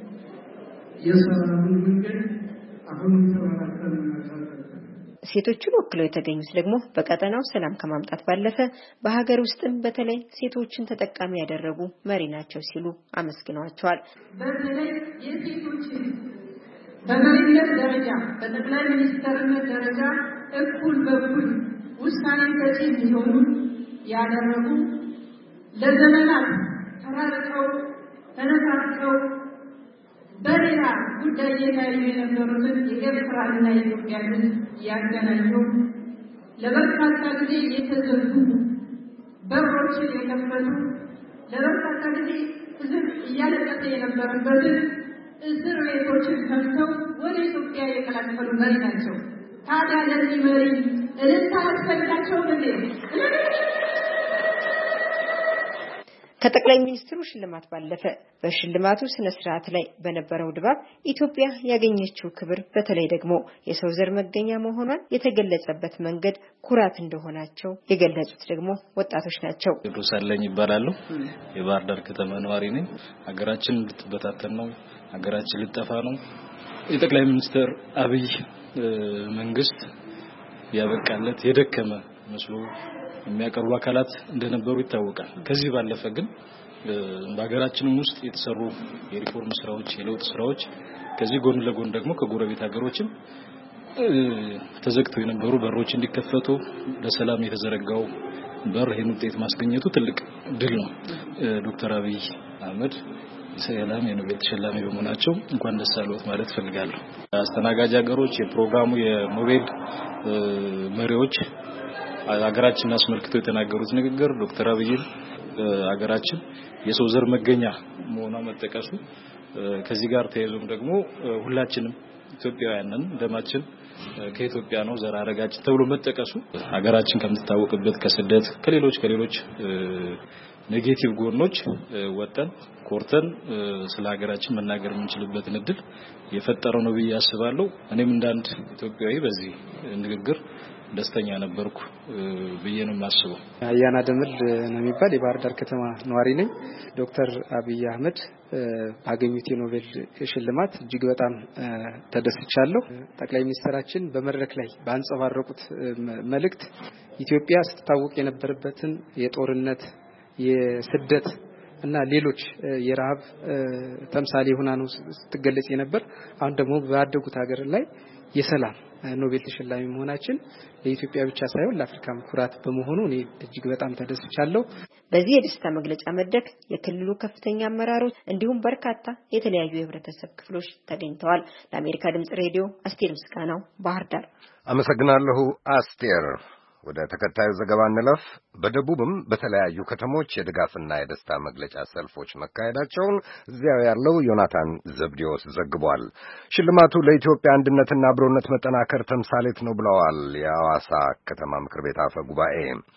የሰላሙን መንገድ አሁንም ተባራከን እናሳለን። ሴቶችን ወክለው የተገኙት ደግሞ በቀጠናው ሰላም ከማምጣት ባለፈ በሀገር ውስጥም በተለይ ሴቶችን ተጠቃሚ ያደረጉ መሪ ናቸው ሲሉ አመስግነዋቸዋል። በተለይ የሴቶችን በመሪነት ደረጃ በጠቅላይ ሚኒስትርነት ደረጃ እኩል በኩል ውሳኔ ሰጪ እንዲሆኑ ያደረጉ ለዘመናት ተራርቀው ተነሳስተው በሌላ ጉዳይ የታዩ የነበሩትን የኤርትራና የኢትዮጵያ ሕዝብ ያገናኙ ለበርካታ ጊዜ የተዘጉ በሮችን የከፈቱ ለበርካታ ጊዜ ሕዝብ እያለቀሰ የነበረበትን እስር ቤቶችን ከፍተው ወደ ኢትዮጵያ የቀላቀሉ መሪ ናቸው። ታዲያ ለዚህ መሪ እልልታ ያስፈልጋቸው ጊዜ ከጠቅላይ ሚኒስትሩ ሽልማት ባለፈ በሽልማቱ ስነ ስርዓት ላይ በነበረው ድባብ ኢትዮጵያ ያገኘችው ክብር በተለይ ደግሞ የሰው ዘር መገኛ መሆኗን የተገለጸበት መንገድ ኩራት እንደሆናቸው የገለጹት ደግሞ ወጣቶች ናቸው። ቴዎድሮስ አለኝ ይባላሉ። የባህር ዳር ከተማ ነዋሪ ነኝ። ሀገራችን ልትበታተን ነው፣ ሀገራችን ልትጠፋ ነው። የጠቅላይ ሚኒስትር አብይ መንግስት ያበቃለት የደከመ መስሎ የሚያቀርቡ አካላት እንደነበሩ ይታወቃል። ከዚህ ባለፈ ግን በሀገራችንም ውስጥ የተሰሩ የሪፎርም ስራዎች፣ የለውጥ ስራዎች ከዚህ ጎን ለጎን ደግሞ ከጎረቤት ሀገሮችም ተዘግተው የነበሩ በሮች እንዲከፈቱ ለሰላም የተዘረጋው በር ይህን ውጤት ማስገኘቱ ትልቅ ድል ነው። ዶክተር አብይ አህመድ የሰላም የኖቤል ተሸላሚ በመሆናቸው እንኳን ደስ አለዎት ማለት ፈልጋለሁ። አስተናጋጅ ሀገሮች የፕሮግራሙ የኖቤል መሪዎች ሀገራችንን አስመልክተው የተናገሩት ንግግር ዶክተር አብይ ሀገራችን የሰው ዘር መገኛ መሆኗ መጠቀሱ ከዚህ ጋር ተያይዞም ደግሞ ሁላችንም ኢትዮጵያውያንን ደማችን ከኢትዮጵያ ነው ዘር ሐረጋችን ተብሎ መጠቀሱ ሀገራችን ከምትታወቅበት ከስደት ከሌሎች ከሌሎች ኔጌቲቭ ጎኖች ወጣን ኮርተን ስለ ሀገራችን መናገር የምንችልበትን እድል የፈጠረው ነው ብዬ አስባለሁ። እኔም እንዳንድ ኢትዮጵያዊ በዚህ ንግግር ደስተኛ ነበርኩ ብዬ ነው የማስበው። አያና ደምል ነው የሚባል የባህር ዳር ከተማ ነዋሪ ነኝ። ዶክተር አብይ አህመድ ባገኙት የኖቤል ሽልማት እጅግ በጣም ተደስቻለሁ። ጠቅላይ ሚኒስትራችን በመድረክ ላይ ባንጸባረቁት መልእክት ኢትዮጵያ ስትታወቅ የነበረበትን የጦርነት የስደት እና ሌሎች የራብ ተምሳሌ ሆና ነው ስትገለጽ የነበር። አሁን ደግሞ ባደጉት ሀገር ላይ የሰላም ኖቤል ተሸላሚ መሆናችን ለኢትዮጵያ ብቻ ሳይሆን ለአፍሪካም ኩራት በመሆኑ እኔ እጅግ በጣም ተደስቻለሁ። በዚህ የደስታ መግለጫ መድረክ የክልሉ ከፍተኛ አመራሮች እንዲሁም በርካታ የተለያዩ የህብረተሰብ ክፍሎች ተገኝተዋል። ለአሜሪካ ድምጽ ሬዲዮ አስቴር ምስጋናው ባህር ዳር። አመሰግናለሁ አስቴር። ወደ ተከታዩ ዘገባ እንለፍ። በደቡብም በተለያዩ ከተሞች የድጋፍና የደስታ መግለጫ ሰልፎች መካሄዳቸውን እዚያው ያለው ዮናታን ዘብዲዮስ ዘግቧል። ሽልማቱ ለኢትዮጵያ አንድነትና አብሮነት መጠናከር ተምሳሌት ነው ብለዋል የሐዋሳ ከተማ ምክር ቤት አፈ ጉባኤ።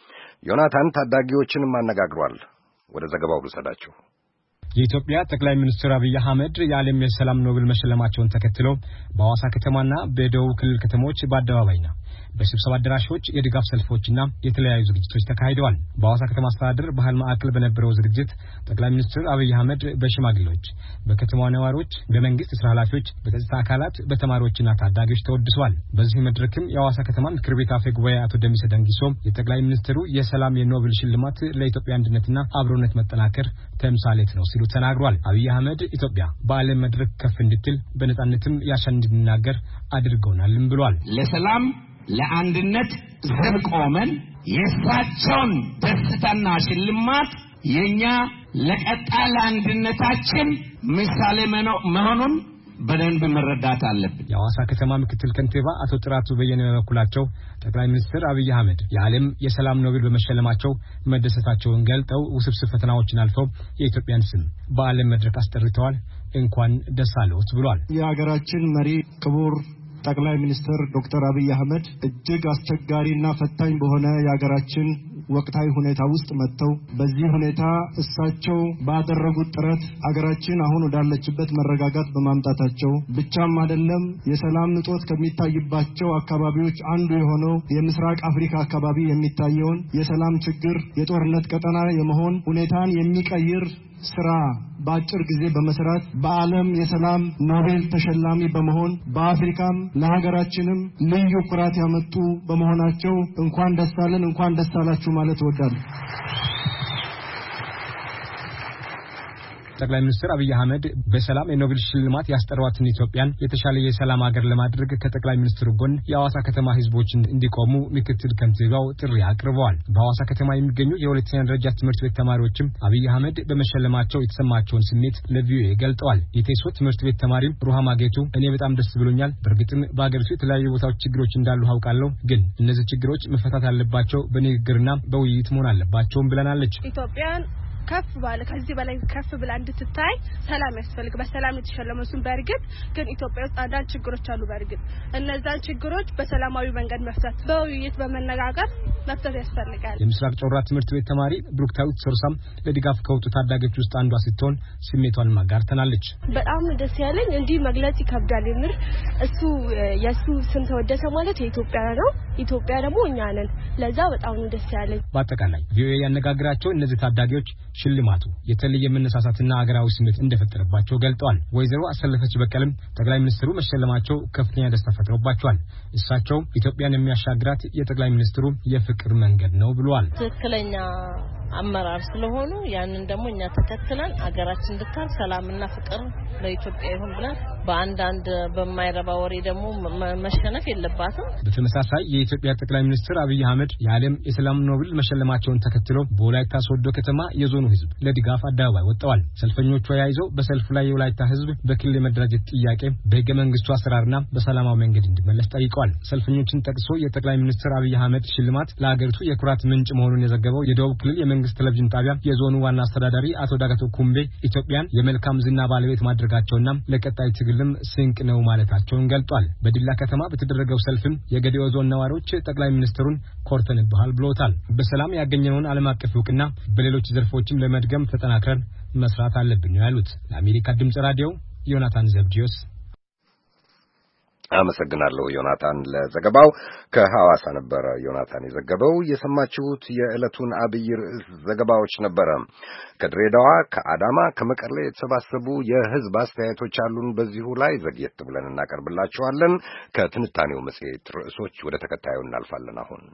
ዮናታን ታዳጊዎችንም አነጋግሯል። ወደ ዘገባው ልውሰዳችሁ። የኢትዮጵያ ጠቅላይ ሚኒስትር አብይ አህመድ የዓለም የሰላም ኖቤል መሸለማቸውን ተከትሎ በሐዋሳ ከተማና በደቡብ ክልል ከተሞች በአደባባይና በስብሰባ አዳራሾች የድጋፍ ሰልፎችና የተለያዩ ዝግጅቶች ተካሂደዋል። በሐዋሳ ከተማ አስተዳደር ባህል ማዕከል በነበረው ዝግጅት ጠቅላይ ሚኒስትር አብይ አህመድ በሽማግሌዎች፣ በከተማው ነዋሪዎች፣ በመንግስት ስራ ኃላፊዎች፣ በጸጥታ አካላት፣ በተማሪዎችና ታዳጊዎች ተወድሰዋል። በዚህ መድረክም የሐዋሳ ከተማ ምክር ቤት አፈ ጉባኤ አቶ ደሚሰ ደንጊሶ የጠቅላይ ሚኒስትሩ የሰላም የኖቤል ሽልማት ለኢትዮጵያ አንድነትና አብሮነት መጠናከር ተምሳሌት ነው ሲሉ ተናግሯል። አብይ አህመድ ኢትዮጵያ በዓለም መድረክ ከፍ እንድትል በነጻነትም ያሻን እንድናገር አድርገውናልም ብሏል። ለሰላም ለአንድነት ዘብ ቆመን የእሳቸውን ደስታና ሽልማት የኛ ለቀጣይ ለአንድነታችን ምሳሌ መሆኑን በደንብ መረዳት አለብን። የሐዋሳ ከተማ ምክትል ከንቲባ አቶ ጥራቱ በየነ በኩላቸው ጠቅላይ ሚኒስትር አብይ አህመድ የዓለም የሰላም ኖቤል በመሸለማቸው መደሰታቸውን ገልጠው ውስብስብ ፈተናዎችን አልፈው የኢትዮጵያን ስም በዓለም መድረክ አስጠርተዋል። እንኳን ደስ አለዎት ብሏል። የሀገራችን መሪ ክቡር ጠቅላይ ሚኒስትር ዶክተር አብይ አህመድ እጅግ አስቸጋሪና ፈታኝ በሆነ የሀገራችን ወቅታዊ ሁኔታ ውስጥ መጥተው በዚህ ሁኔታ እሳቸው ባደረጉት ጥረት ሀገራችን አሁን ወዳለችበት መረጋጋት በማምጣታቸው ብቻም አይደለም የሰላም እጦት ከሚታይባቸው አካባቢዎች አንዱ የሆነው የምስራቅ አፍሪካ አካባቢ የሚታየውን የሰላም ችግር የጦርነት ቀጠና የመሆን ሁኔታን የሚቀይር ስራ በአጭር ጊዜ በመስራት በዓለም የሰላም ኖቤል ተሸላሚ በመሆን በአፍሪካም ለሀገራችንም ልዩ ኩራት ያመጡ በመሆናቸው እንኳን ደስ አለን እንኳን ደስ አላችሁ ማለት እወዳለሁ። ጠቅላይ ሚኒስትር አብይ አህመድ በሰላም የኖቤል ሽልማት ያስጠሯትን ኢትዮጵያን የተሻለ የሰላም ሀገር ለማድረግ ከጠቅላይ ሚኒስትሩ ጎን የሐዋሳ ከተማ ህዝቦች እንዲቆሙ ምክትል ከንቲባው ጥሪ አቅርበዋል። በሐዋሳ ከተማ የሚገኙ የሁለተኛ ደረጃ ትምህርት ቤት ተማሪዎችም አብይ አህመድ በመሸለማቸው የተሰማቸውን ስሜት ለቪኦኤ ገልጠዋል። የቴሶ ትምህርት ቤት ተማሪም ሩሃማ ጌቱ እኔ በጣም ደስ ብሎኛል። በእርግጥም በአገሪቱ የተለያዩ ቦታዎች ችግሮች እንዳሉ አውቃለሁ፣ ግን እነዚህ ችግሮች መፈታት አለባቸው በንግግርና በውይይት መሆን አለባቸውም ብለናለች። ኢትዮጵያን ከፍ ባለ ከዚህ በላይ ከፍ ብላ እንድትታይ ሰላም ያስፈልግ በሰላም የተሸለመሱን በርግጥ ግን ኢትዮጵያ ውስጥ አንዳንድ ችግሮች አሉ። በርግጥ እነዛን ችግሮች በሰላማዊ መንገድ መፍታት በውይይት በመነጋገር መፍታት ያስፈልጋል። የምስራቅ ጮራ ትምህርት ቤት ተማሪ ብሩክታዊት ሶርሳም ለድጋፍ ከወጡ ታዳጊዎች ውስጥ አንዷ ስትሆን ስሜቷን ማጋርተናለች። በጣም ደስ ያለኝ እንዲህ መግለጽ ይከብዳል። የምር እሱ የሱ ስም ተወደሰ ማለት የኢትዮጵያ ነው፣ ኢትዮጵያ ደግሞ እኛ ነን። ለዛ በጣም ደስ ያለኝ። በአጠቃላይ ቪኦኤ ያነጋግራቸው እነዚህ ታዳጊዎች ሽልማቱ የተለየ መነሳሳትና አገራዊ ስሜት እንደፈጠረባቸው ገልጠዋል። ወይዘሮ አሰለፈች በቀለም ጠቅላይ ሚኒስትሩ መሸለማቸው ከፍተኛ ደስታ ፈጥሮባቸዋል። እሳቸው ኢትዮጵያን የሚያሻግራት የጠቅላይ ሚኒስትሩ የፍቅር መንገድ ነው ብለዋል። ትክክለኛ አመራር ስለሆኑ ያንን ደግሞ እኛ ተከትለን አገራችን እንድታል ሰላምና ፍቅር ለኢትዮጵያ ይሁን ብለን በአንዳንድ በማይረባ ወሬ ደግሞ መሸነፍ የለባትም። በተመሳሳይ የኢትዮጵያ ጠቅላይ ሚኒስትር አብይ አህመድ የዓለም የሰላም ኖቤል መሸለማቸውን ተከትሎ በወላይታ ሶዶ ከተማ የዞኑ ህዝብ ለድጋፍ አደባባይ ወጥተዋል። ሰልፈኞቹ ያይዘው በሰልፉ ላይ የወላይታ ህዝብ በክልል የመደራጀት ጥያቄ በህገ መንግስቱ አሰራርና በሰላማዊ መንገድ እንዲመለስ ጠይቀዋል። ሰልፈኞችን ጠቅሶ የጠቅላይ ሚኒስትር አብይ አህመድ ሽልማት ለሀገሪቱ የኩራት ምንጭ መሆኑን የዘገበው የደቡብ ክልል የመንግስት ቴሌቪዥን ጣቢያ የዞኑ ዋና አስተዳዳሪ አቶ ዳጋቶ ኩምቤ ኢትዮጵያን የመልካም ዝና ባለቤት ማድረጋቸውና ለቀጣይ ትግል ለትግልም ስንቅ ነው ማለታቸውን ገልጧል። በዲላ ከተማ በተደረገው ሰልፍም የገዲኦ ዞን ነዋሪዎች ጠቅላይ ሚኒስትሩን ኮርተንብሃል ብለውታል። በሰላም ያገኘነውን ዓለም አቀፍ ዕውቅና በሌሎች ዘርፎችም ለመድገም ተጠናክረን መስራት አለብን ያሉት። ለአሜሪካ ድምጽ ራዲዮ ዮናታን ዘብዲዮስ። አመሰግናለሁ ዮናታን ለዘገባው። ከሐዋሳ ነበር ዮናታን የዘገበው። የሰማችሁት የዕለቱን አብይ ርዕስ ዘገባዎች ነበረ። ከድሬዳዋ፣ ከአዳማ፣ ከመቀሌ የተሰባሰቡ የህዝብ አስተያየቶች አሉን። በዚሁ ላይ ዘግየት ብለን እናቀርብላችኋለን። ከትንታኔው መጽሔት ርዕሶች ወደ ተከታዩ እናልፋለን። አሁን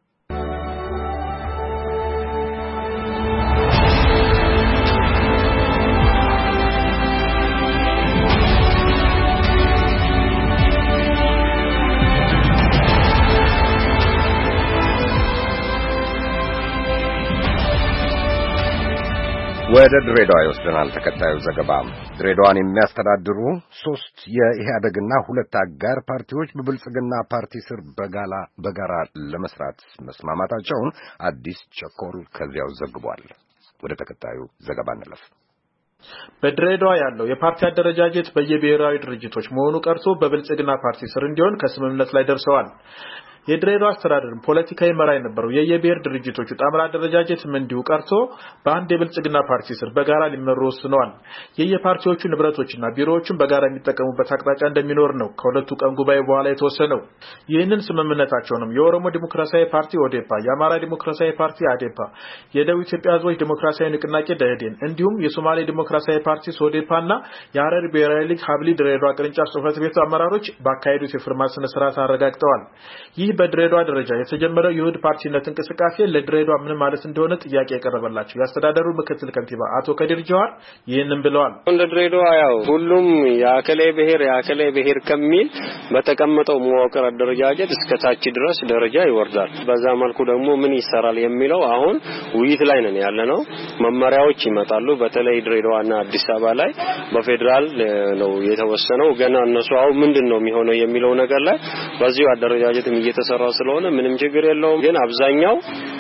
ወደ ድሬዳዋ ይወስደናል። ተከታዩ ዘገባ ድሬዳዋን የሚያስተዳድሩ ሶስት የኢህአደግና ሁለት አጋር ፓርቲዎች በብልጽግና ፓርቲ ስር በጋላ በጋራ ለመስራት መስማማታቸውን አዲስ ቸኮል ከዚያው ዘግቧል። ወደ ተከታዩ ዘገባ እንለፍ። በድሬዳዋ ያለው የፓርቲ አደረጃጀት በየብሔራዊ ድርጅቶች መሆኑ ቀርቶ በብልጽግና ፓርቲ ስር እንዲሆን ከስምምነት ላይ ደርሰዋል። የድሬዳዋ አስተዳደር ፖለቲካዊ መራ የነበረው የየብሔር ድርጅቶቹ ጣምራ አደረጃጀትም እንዲሁ ቀርቶ በአንድ የብልጽግና ፓርቲ ስር በጋራ ሊመሩ ወስነዋል። የየፓርቲዎቹ ንብረቶችና ቢሮዎችን በጋራ የሚጠቀሙበት አቅጣጫ እንደሚኖር ነው ከሁለቱ ቀን ጉባኤ በኋላ የተወሰነው። ይህንን ስምምነታቸውንም የኦሮሞ ዲሞክራሲያዊ ፓርቲ ኦዴፓ፣ የአማራ ዲሞክራሲያዊ ፓርቲ አዴፓ፣ የደቡብ ኢትዮጵያ ሕዝቦች ዲሞክራሲያዊ ንቅናቄ ደኢህዴን እንዲሁም የሶማሌ ዲሞክራሲያዊ ፓርቲ ሶዴፓና የሐረሪ ብሔራዊ ሊግ ሀብሊ ድሬዳዋ ቅርንጫፍ ጽሕፈት ቤት አመራሮች ባካሄዱት የፊርማ ስነ ስርዓት አረጋግጠዋል። ይህ በድሬዳዋ ደረጃ የተጀመረው የውህድ ፓርቲነት እንቅስቃሴ ለድሬዳዋ ምን ማለት እንደሆነ ጥያቄ ያቀረበላቸው ያስተዳደሩ ምክትል ከንቲባ አቶ ከዲር ጀዋር ይህንን ብለዋል። እንደ ድሬዳዋ ያው ሁሉም ያከለ ብሔር ያከለ ብሔር ከሚል በተቀመጠው መዋቅር አደረጃጀት እስከ ታች ድረስ ደረጃ ይወርዳል። በዛ መልኩ ደግሞ ምን ይሰራል የሚለው አሁን ውይይት ላይ ነን ያለነው። መመሪያዎች ይመጣሉ። በተለይ ድሬዳዋና አዲስ አበባ ላይ በፌደራል ነው የተወሰነው። ገና እነሱ አሁን ምንድነው የሚሆነው የሚለው ነገር ላይ በዚሁ አደረጃጀትም እየተሰራው ስለሆነ ምንም ችግር የለውም። ግን አብዛኛው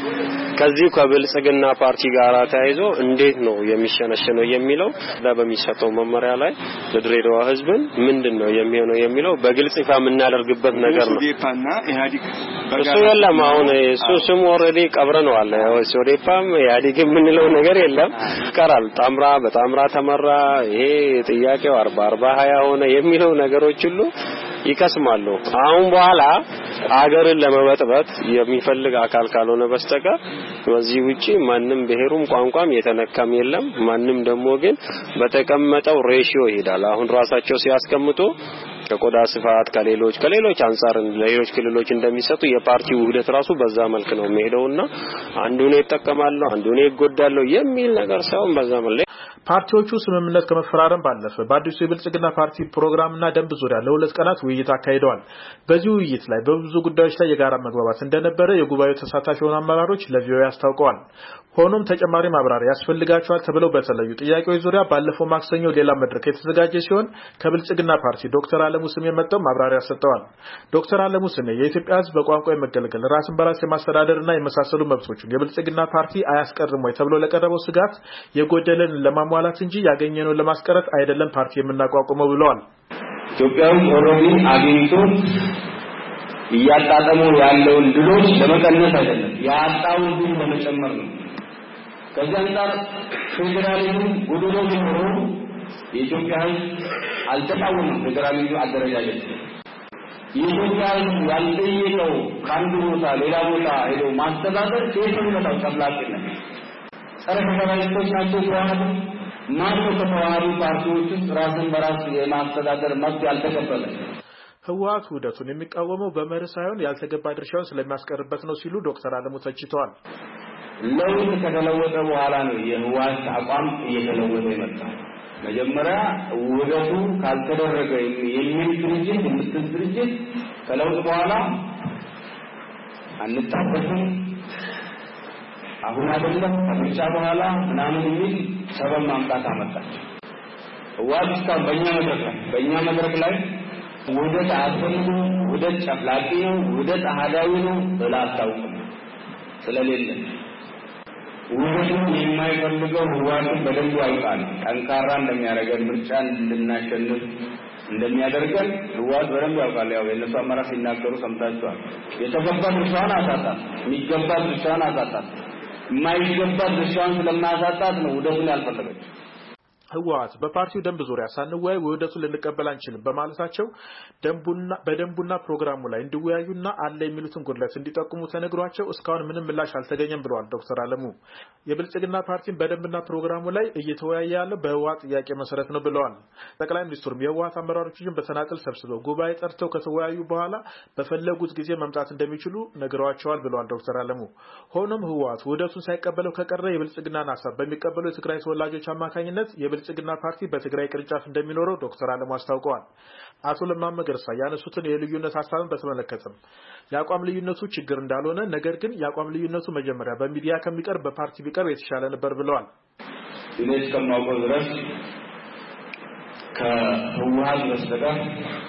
ከዚህ ከብልጽግና ፓርቲ ጋር ተያይዞ እንዴት ነው የሚሸነሸነው የሚለው በሚሰጠው መመሪያ ላይ ለድሬዳዋ ህዝብን ምንድነው የሚሆነው የሚለው በግልጽ ይፋ የምናደርግበት ነገር ነው። ሶዴፓና ኢህአዲግ እሱ የለም። አሁን እሱ ስም ኦሬዲ ቀብረነዋል። ሶዴፓም ኢህአዲግ የምንለው ነገር የለም ቀራል። ጣምራ በጣምራ ተመራ ይሄ ጥያቄው አርባ አርባ ሀያ ሆነ የሚለው ነገሮች ሁሉ ይከስማሉ። አሁን በኋላ አገርን ለመበጥበጥ የሚፈልግ አካል ካልሆነ በስተቀር በዚህ ውጪ ማንንም ብሔሩም ቋንቋም የተነካም የለም። ማንንም ደግሞ ግን በተቀመጠው ሬሺዮ ይሄዳል። አሁን ራሳቸው ሲያስቀምጡ ከቆዳ ስፋት ከሌሎች ከሌሎች አንፃር ለሌሎች ክልሎች እንደሚሰጡ የፓርቲው ውህደት ራሱ በዛ መልክ ነው የሚሄደውና አንዱን ይተከማሉ አንዱን ይጎዳሉ የሚል ነገር ሳይሆን በዛ መልክ ፓርቲዎቹ ስምምነት ከመፈራረም ባለፈ በአዲሱ የብልጽግና ፓርቲ ፕሮግራምና ደንብ ዙሪያ ለሁለት ቀናት ውይይት አካሂደዋል። በዚህ ውይይት ላይ በብዙ ጉዳዮች ላይ የጋራ መግባባት እንደነበረ የጉባኤው ተሳታፊ የሆኑ አመራሮች ለቪኦኤ አስታውቀዋል። ሆኖም ተጨማሪ ማብራሪያ ያስፈልጋቸዋል ተብለው በተለዩ ጥያቄዎች ዙሪያ ባለፈው ማክሰኞ ሌላ መድረክ የተዘጋጀ ሲሆን ከብልጽግና ፓርቲ ዶክተር አለሙ ስሜ መጥተው ማብራሪያ ሰጥተዋል። ዶክተር አለሙ ስሜ የኢትዮጵያ ሕዝብ በቋንቋ የመገለገል ራስን በራስ የማስተዳደርና የመሳሰሉ መብቶችን የብልጽግና ፓርቲ አያስቀርም ወይ ተብሎ ለቀረበው ስጋት የጎደለን ለማሟላት እንጂ ያገኘነው ለማስቀረት አይደለም ፓርቲ የምናቋቁመው ብለዋል። ኢትዮጵያው ኦሮሚ አግኝቶ እያጣጣሙ ያለውን ድሎች ለመቀነስ አይደለም ያጣውን ድል ለመጨመር ነው። ከዚህ አንፃር ፌደራሊዝም ጉድሎ ቢኖር የኢትዮጵያ አልተቃወመም። ፌደራሊዝም አደረጃጀት የኢትዮጵያ ያልጠየቀው ከአንድ ቦታ ሌላ ቦታ ሄዶ ማስተዳደር ከየትም መጣው ተብላችነ ጸረ ፌደራሊስቶች ናቸው። ተዋህዶ ማነው ከተዋህዶ ፓርቲዎች ውስጥ ራስን በራስ የማስተዳደር መብት ያልተቀበለ? ህወሓት ውህደቱን የሚቃወመው በመርህ ሳይሆን ያልተገባ ድርሻውን ስለሚያስቀርበት ነው ሲሉ ዶክተር አለሙ ተችተዋል። ለውጥ ከተለወጠ በኋላ ነው የህወሓት አቋም እየተለወጠ የመጣው። መጀመሪያ ውህደቱ ካልተደረገ የሚል ድርጅት የምትል ድርጅት ከለውጥ በኋላ አንታበትም አሁን አይደለም ከምርጫ በኋላ ምናምን የሚል ሰበብ ማምጣት አመጣች። ህወሓት እስካሁን በእኛ መድረክ ላይ በእኛ መድረክ ላይ ውህደት አያስፈልግም፣ ውህደት ጨፍላቂ ነው፣ ውህደት አህዳዊ ነው ብላ አታውቅም። ስለሌለ ውህደቱን የማይፈልገው ህወሓትን በደንብ ያውቃል። ጠንካራ እንደሚያደርገን ምርጫን እንድናሸንፍ እንደሚያደርገን ህወሓት በደንብ ያውቃል። ያው የነሱ አመራር ሲናገሩ ሰምታችኋል። የተገባ ድርሻዋን አሳጣት፣ የሚገባ ድርሻዋን አሳጣት፣ የማይገባ ድርሻዋን ስለማያሳጣት ነው ውህደቱን ያልፈለገችው። ህወሓት በፓርቲው ደንብ ዙሪያ ሳንወያይ ውህደቱን ልንቀበል አንችልም በማለታቸው ደንቡና በደንቡና ፕሮግራሙ ላይ እንዲወያዩና አለ የሚሉትን ጉድለት እንዲጠቁሙ ተነግሯቸው እስካሁን ምንም ምላሽ አልተገኘም ብለዋል ዶክተር አለሙ። የብልጽግና ፓርቲን በደንብና ፕሮግራሙ ላይ እየተወያየ ያለው በህወሓት ጥያቄ መሰረት ነው ብለዋል። ጠቅላይ ሚኒስትሩም የህወሓት አመራሮችን በተናጠል ሰብስበው ጉባኤ ጠርተው ከተወያዩ በኋላ በፈለጉት ጊዜ መምጣት እንደሚችሉ ነግረዋቸዋል ብለዋል ዶክተር አለሙ። ሆኖም ህወሓት ውህደቱን ሳይቀበለው ከቀረ የብልጽግናን ሐሳብ በሚቀበሉ የትግራይ ተወላጆች አማካኝነት የብልጽግና ፓርቲ በትግራይ ቅርንጫፍ እንደሚኖረው ዶክተር አለሙ አስታውቀዋል። አቶ ለማ መገርሳ ያነሱትን የልዩነት ሐሳብን በተመለከተም የአቋም ልዩነቱ ችግር እንዳልሆነ ነገር ግን የአቋም ልዩነቱ መጀመሪያ በሚዲያ ከሚቀርብ በፓርቲ ቢቀርብ የተሻለ ነበር ብለዋል። እኔ እስከማውቀው ድረስ ከህወሓት በስተቀር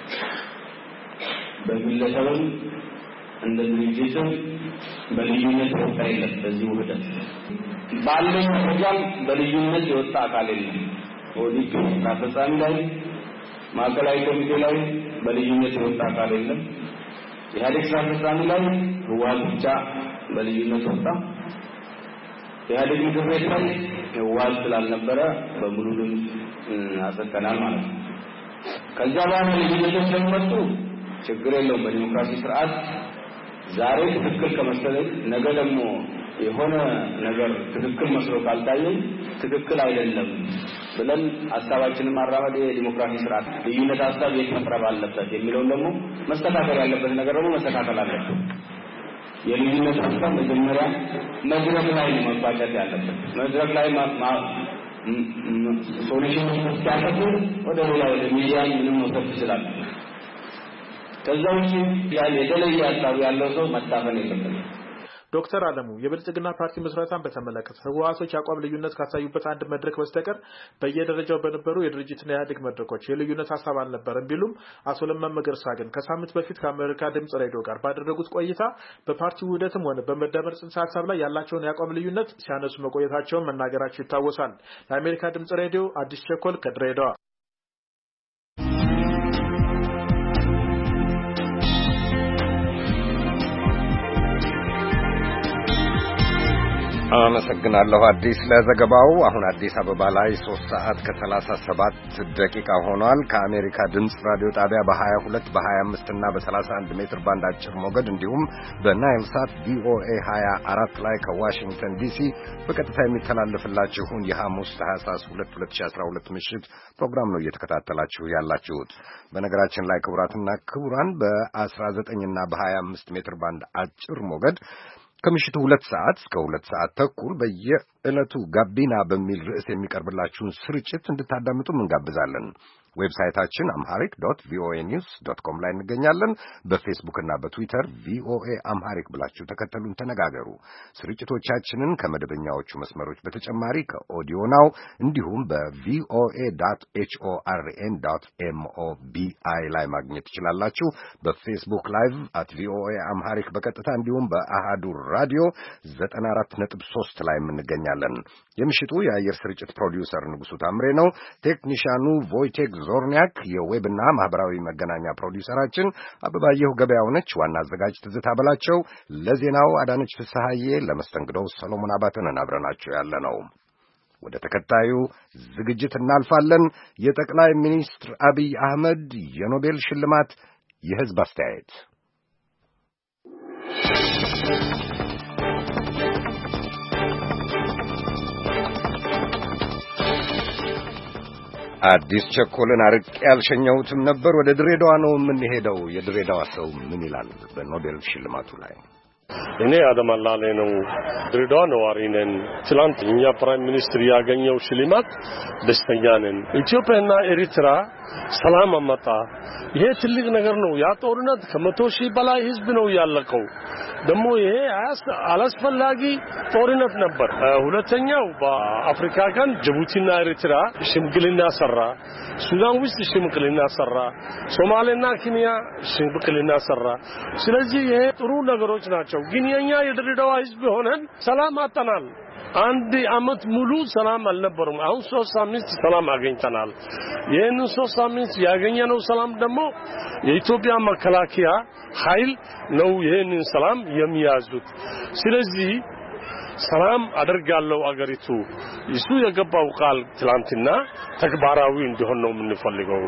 በግለሰብም እንደ ድርጅትም በልዩነት ወጣ የለም። በዚህ ውህደት ባለው ፕሮግራም በልዩነት የወጣ አካል የለም። ኦዲት ተፈጻሚ ላይ ማዕከላዊ ኮሚቴ ላይ በልዩነት የወጣ አካል የለም። የኢህአዴግ ስራ አስፈጻሚ ላይ ህወሓት ብቻ በልዩነት ወጣ። የኢህአዴግ ምክር ቤት ላይ ህወሓት ስላልነበረ በሙሉ ድምፅ አጸድቀናል ማለት ነው። ከዛ በኋላ ልዩነቶች ስለመጡ ችግር የለውም። በዲሞክራሲ ስርዓት ዛሬ ትክክል ከመሰለኝ ነገ ደግሞ የሆነ ነገር ትክክል መስሎ ካልታየኝ ትክክል አይደለም ብለን ሐሳባችንን ማራመድ የዲሞክራሲ ስርዓት ልዩነት ሐሳብ የት መቅረብ አለበት የሚለውን ደግሞ መስተካከል ያለበት ነገር ደግሞ መስተካከል አለበት። የልዩነት ሐሳብ መጀመሪያ መድረክ ላይ መባጨት ያለበት መድረክ ላይ ሶሉሽን ሲያቀርቡ ወደ ሌላ ወደ ሚዲያ ምንም መውሰድ ይችላል። ከዛው ያለ የተለየ ሐሳብ ያለው ሰው መታፈን የለበትም። ዶክተር አለሙ የብልጽግና ፓርቲ መስራታን በተመለከተ ህወሓቶች አቋም ልዩነት ካሳዩበት አንድ መድረክ በስተቀር በየደረጃው በነበሩ የድርጅትና የኢህአዴግ መድረኮች የልዩነት ሐሳብ አልነበረም ቢሉም አቶ ለማ መገርሳ ግን ከሳምንት በፊት ከአሜሪካ ድምጽ ሬዲዮ ጋር ባደረጉት ቆይታ በፓርቲው ውህደትም ሆነ በመደመር ጽንሰ ሐሳብ ላይ ያላቸውን የአቋም ልዩነት ሲያነሱ መቆየታቸውን መናገራቸው ይታወሳል። ለአሜሪካ ድምጽ ሬዲዮ አዲስ ቸኮል ከድሬዳዋ። አመሰግናለሁ አዲስ ለዘገባው። አሁን አዲስ አበባ ላይ ሶስት ሰዓት ከሰላሳ ሰባት ደቂቃ ሆኗል። ከአሜሪካ ድምጽ ራዲዮ ጣቢያ በ22 በ25 እና በ31 ሜትር ባንድ አጭር ሞገድ እንዲሁም በናይል ሳት ቪኦኤ ሀያ አራት ላይ ከዋሽንግተን ዲሲ በቀጥታ የሚተላለፍላችሁን የሐሙስ ታህሳስ ሁለት ሁለት ሺህ አስራ ሁለት ምሽት ፕሮግራም ነው እየተከታተላችሁ ያላችሁት። በነገራችን ላይ ክቡራትና ክቡራን በ19 እና በ25 ሜትር ባንድ አጭር ሞገድ ከምሽቱ ሁለት ሰዓት እስከ ሁለት ሰዓት ተኩል በየዕለቱ ጋቢና በሚል ርዕስ የሚቀርብላችሁን ስርጭት እንድታዳምጡም እንጋብዛለን። ዌብሳይታችን አምሃሪክ ዶት ቪኦኤ ኒውስ ዶት ኮም ላይ እንገኛለን። በፌስቡክ እና በትዊተር ቪኦኤ አምሃሪክ ብላችሁ ተከተሉን፣ ተነጋገሩ። ስርጭቶቻችንን ከመደበኛዎቹ መስመሮች በተጨማሪ ከኦዲዮ ናው እንዲሁም በቪኦኤ ዶት ኤችኦአርኤን ዶት ኤምኦቢአይ ላይ ማግኘት ትችላላችሁ። በፌስቡክ ላይቭ አት ቪኦኤ አምሃሪክ በቀጥታ እንዲሁም በአሃዱ ራዲዮ ዘጠና አራት ነጥብ ሶስት ላይ እንገኛለን። የምሽቱ የአየር ስርጭት ፕሮዲውሰር ንጉሱ ታምሬ ነው። ቴክኒሻኑ ቮይቴክ ዞርኒያክ፣ የዌብና ማህበራዊ መገናኛ ፕሮዲውሰራችን አበባየሁ ገበያው ነች። ዋና አዘጋጅ ትዝታ በላቸው፣ ለዜናው አዳነች ፍስሐዬ፣ ለመስተንግዶው ሰሎሞን አባተን አብረናችሁ ያለ ነው። ወደ ተከታዩ ዝግጅት እናልፋለን። የጠቅላይ ሚኒስትር አብይ አህመድ የኖቤል ሽልማት የህዝብ አስተያየት። አዲስ ቸኮልን አርቄ ያልሸኘሁትም ነበር። ወደ ድሬዳዋ ነው የምንሄደው። የድሬዳዋ ሰው ምን ይላል በኖቤል ሽልማቱ ላይ? እኔ አደማላሌ ነው፣ ድሬዳዋ ነዋሪ ነኝ። ትላንት እኛ ፕራይም ሚኒስትር ያገኘው ሽልማት ደስተኛ ነን። ኢትዮጵያና ኤርትራ ሰላም አመጣ። ይሄ ትልቅ ነገር ነው። ያ ጦርነት ከመቶ ሺህ በላይ ህዝብ ነው ያለቀው። ደግሞ ይሄ አላስፈላጊ ጦርነት ነበር። ሁለተኛው በአፍሪካ ቀን ጅቡቲና ኤርትራ ሽምግልና ሰራ፣ ሱዳን ውስጥ ሽምግልና ሰራ፣ ሶማሌና ኬንያ ሽምግልና ሰራ። ስለዚህ ይሄ ጥሩ ነገሮች ናቸው። ግን የኛ የድሬዳዋ ህዝብ ሆነን ሰላም አጣናል። አንድ አመት ሙሉ ሰላም አልነበረም። አሁን ሶስት ሳምንት ሰላም አገኝተናል። ይሄን ሶስት ሳምንት ያገኘነው ሰላም ደግሞ የኢትዮጵያ መከላከያ ኃይል ነው ይሄን ሰላም የሚያዙት። ስለዚህ ሰላም አደርጋለሁ አገሪቱ እሱ የገባው ቃል ትላንትና ተግባራዊ እንዲሆን ነው የምንፈልገው።